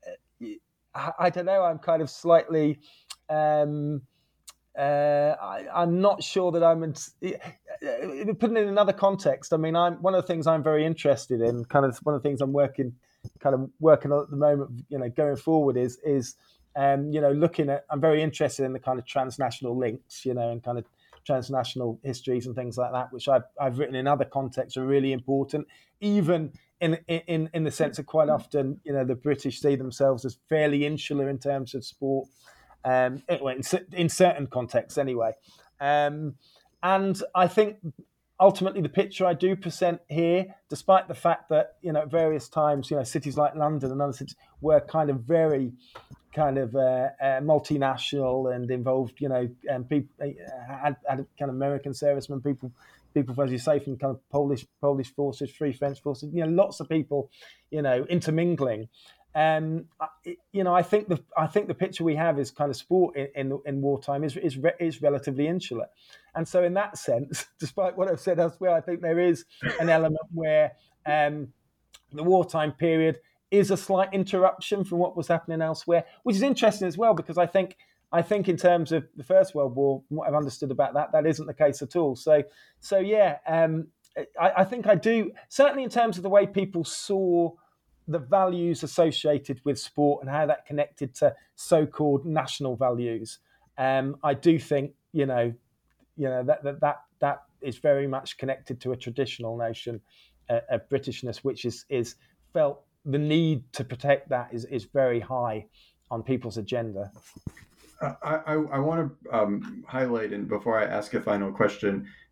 I, I don't know, I'm kind of slightly, um, uh, I, I'm not sure that I'm, in, putting it in another context, I mean, I'm one of the things I'm very interested in, kind of one of the things I'm working kind of working on at the moment, you know, going forward is, is um, you know, looking at, I'm very interested in the kind of transnational links, you know, and kind of transnational histories and things like that, which I've, I've written in other contexts are really important, even in, in, in the sense that quite often, you know, the British see themselves as fairly insular in terms of sport, um, in, in certain contexts anyway. Um, and I think ultimately, the picture I do present here, despite the fact that, you know, at various times, you know, cities like London and other cities were kind of very kind of uh, uh, multinational and involved, you know, and people uh, had, had kind of American servicemen, people, people, as you say, from kind of Polish Polish forces, Free French forces, you know, lots of people, you know, intermingling. Um, you know, I think the I think the picture we have is kind of sport in in, in wartime is is is relatively insular, and so in that sense, despite what I've said elsewhere, I think there is an element where um, the wartime period is a slight interruption from what was happening elsewhere, which is interesting as well, because I think I think in terms of the First World War, from what I've understood about that, that isn't the case at all. So so yeah, um, I, I think I do certainly in terms of the way people saw the values associated with sport and how that connected to so-called national values. Um, I do think, you know, you know that that that, that is very much connected to a traditional notion uh, of Britishness, which is is felt the need to protect that is is very high on people's agenda. I, I, I want to um, highlight, and before I ask a final question,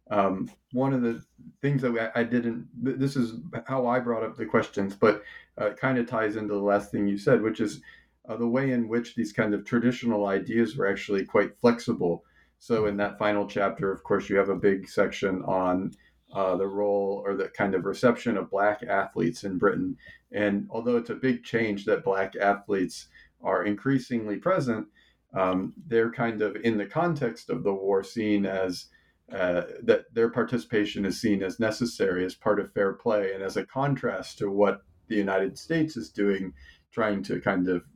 Um, one of the things that I didn't, this is how I brought up the questions, but uh, it kind of ties into the last thing you said, which is uh, the way in which these kind of traditional ideas were actually quite flexible. So in that final chapter, of course, you have a big section on uh, the role or the kind of reception of Black athletes in Britain. And although it's a big change that Black athletes are increasingly present, um, they're kind of in the context of the war seen as uh, that their participation is seen as necessary as part of fair play and as a contrast to what the United States is doing, trying to kind of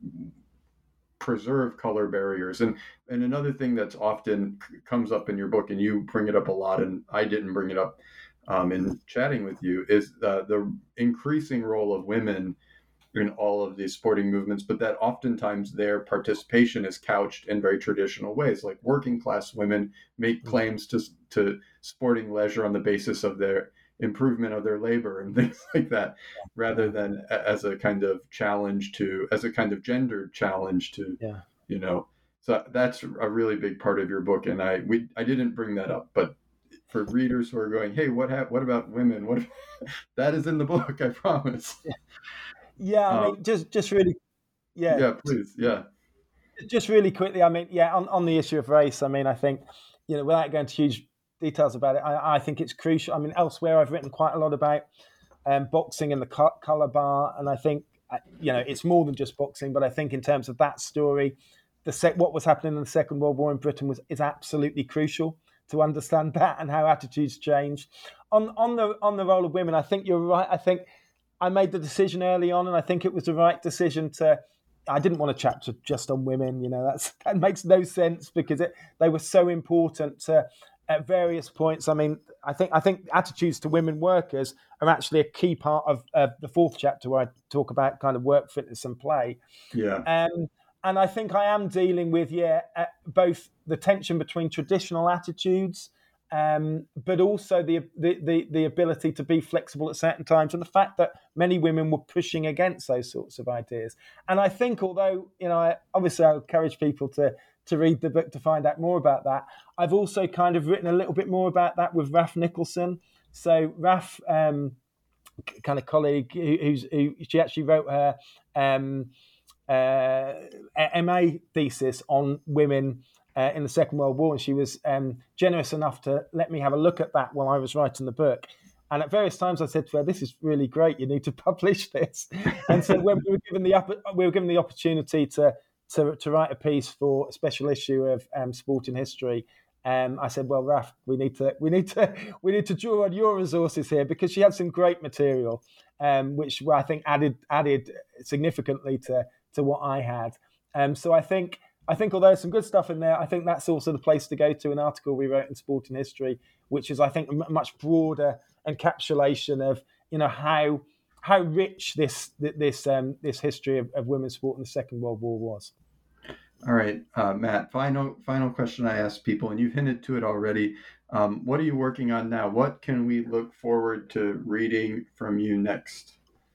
preserve color barriers. And and another thing that's often comes up in your book, and you bring it up a lot, and I didn't bring it up um, in chatting with you, is uh, the increasing role of women in all of these sporting movements, but that oftentimes their participation is couched in very traditional ways. Like working class women make claims to to sporting leisure on the basis of their improvement of their labor and things like that, rather than as a kind of challenge to, as a kind of gendered challenge to, yeah. you know. So that's a really big part of your book, and I we I didn't bring that up, but for readers who are going, hey, what ha- what about women? What that is in the book, I promise. Yeah. Yeah, I mean, um, just just really, yeah, yeah, please, yeah, just really quickly. I mean, yeah, on, on the issue of race, I mean, I think, you know, without going into huge details about it, I, I think it's crucial. I mean, elsewhere I've written quite a lot about um, boxing and the color bar, and I think, you know, it's more than just boxing. But I think in terms of that story, the sec- what was happening in the Second World War in Britain was is absolutely crucial to understand that and how attitudes changed. On on the on the role of women, I think you're right. I think I made the decision early on, and I think it was the right decision to. I didn't want a chapter just on women. You know, that's that makes no sense because it, they were so important to, at various points. I mean, I think I think attitudes to women workers are actually a key part of, of the fourth chapter where I talk about kind of work, fitness, and play. Yeah. Um, and I think I am dealing with yeah uh, both the tension between traditional attitudes. Um, but also the, the the the ability to be flexible at certain times, and the fact that many women were pushing against those sorts of ideas. And I think, although you know, I, obviously, I encourage people to to read the book to find out more about that. I've also kind of written a little bit more about that with Raf Nicholson. So Raf, um, kind of colleague, who, who's who she actually wrote her um, uh, M A thesis on women. Uh, in the Second World War, and she was um, generous enough to let me have a look at that while I was writing the book. And at various times, I said to her, "This is really great. You need to publish this." And so when we were given the we were given the opportunity to to, to write a piece for a special issue of um, Sport in History, um, I said, "Well, Raf, we need to we need to we need to draw on your resources here because she had some great material, um, which I think added added significantly to to what I had." Um, so I think. I think although there's some good stuff in there, I think that's also the place to go to, an article we wrote in Sport in History, which is, I think, a much broader encapsulation of, you know, how how rich this this um, this history of, of women's sport in the Second World War was. All right, uh, Matt, final final question I ask people, and you've hinted to it already. Um, what are you working on now? What can we look forward to reading from you next?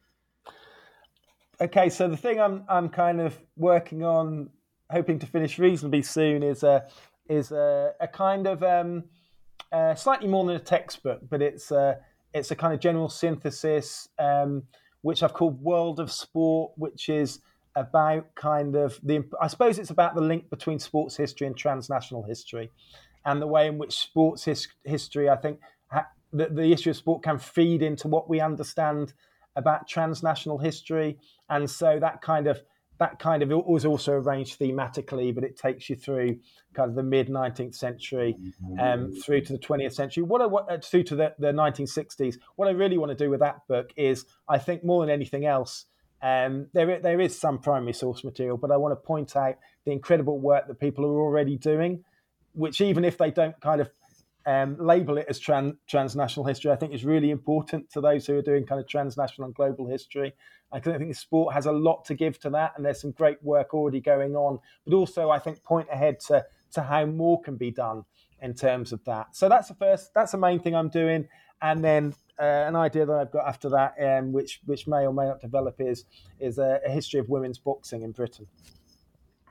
Okay, so the thing I'm I'm kind of working on, hoping to finish reasonably soon, is a is a, a kind of um, uh, slightly more than a textbook, but it's a, it's a kind of general synthesis, um, which I've called World of Sport, which is about kind of the, I suppose it's about the link between sports history and transnational history, and the way in which sports his, history, I think, ha, the, the issue of sport can feed into what we understand about transnational history, and so that kind of That kind of was also arranged thematically, but it takes you through kind of the mid nineteenth century um, through to the twentieth century, what I, what, through to the, the nineteen sixties. What I really want to do with that book is, I think more than anything else, um, there there is some primary source material, but I want to point out the incredible work that people are already doing, which even if they don't kind of um, label it as trans, transnational history, I think is really important to those who are doing kind of transnational and global history. I think sport has a lot to give to that, and there's some great work already going on. But also, I think point ahead to to how more can be done in terms of that. So that's the first, that's the main thing I'm doing, and then uh, an idea that I've got after that, um, which which may or may not develop, is is a, a history of women's boxing in Britain.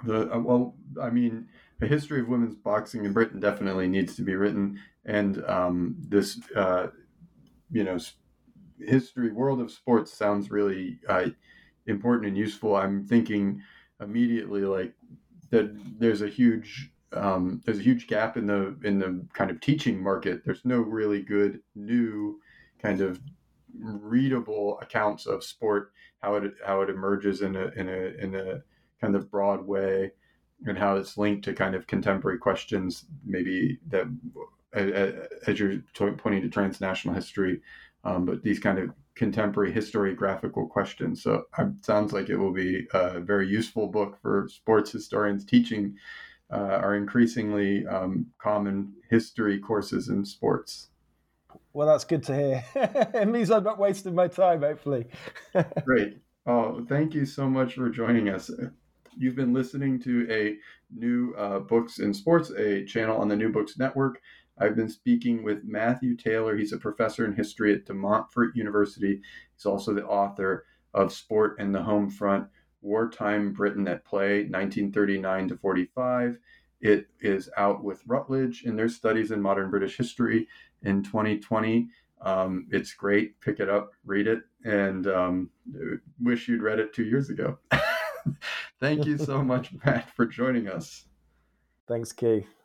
The uh, well, I mean, a history of women's boxing in Britain definitely needs to be written, and um, this, uh, you know, history world of sports sounds really uh, important and useful. I'm thinking immediately like that there's a huge um, there's a huge gap in the in the kind of teaching market. There's no really good new kind of readable accounts of sport, how it how it emerges in a in a in a kind of broad way, and how it's linked to kind of contemporary questions, maybe that as you're pointing to transnational history, um, but these kind of contemporary historiographical questions. So it sounds like it will be a very useful book for sports historians teaching uh, our increasingly um, common history courses in sports. Well, that's good to hear. It means I'm not wasting my time, hopefully. Great. Oh, thank you so much for joining us. You've been listening to a New uh, Books in Sports, a channel on the New Books Network. I've been speaking with Matthew Taylor. He's a professor in history at De Montfort University. He's also the author of Sport and the Home Front, Wartime Britain at Play, nineteen thirty-nine to forty-five. It is out with Routledge in their Studies in Modern British History in twenty twenty. Um, it's great. Pick it up, read it, and um, wish you'd read it two years ago. Thank you so much, Matt, for joining us. Thanks, Keith.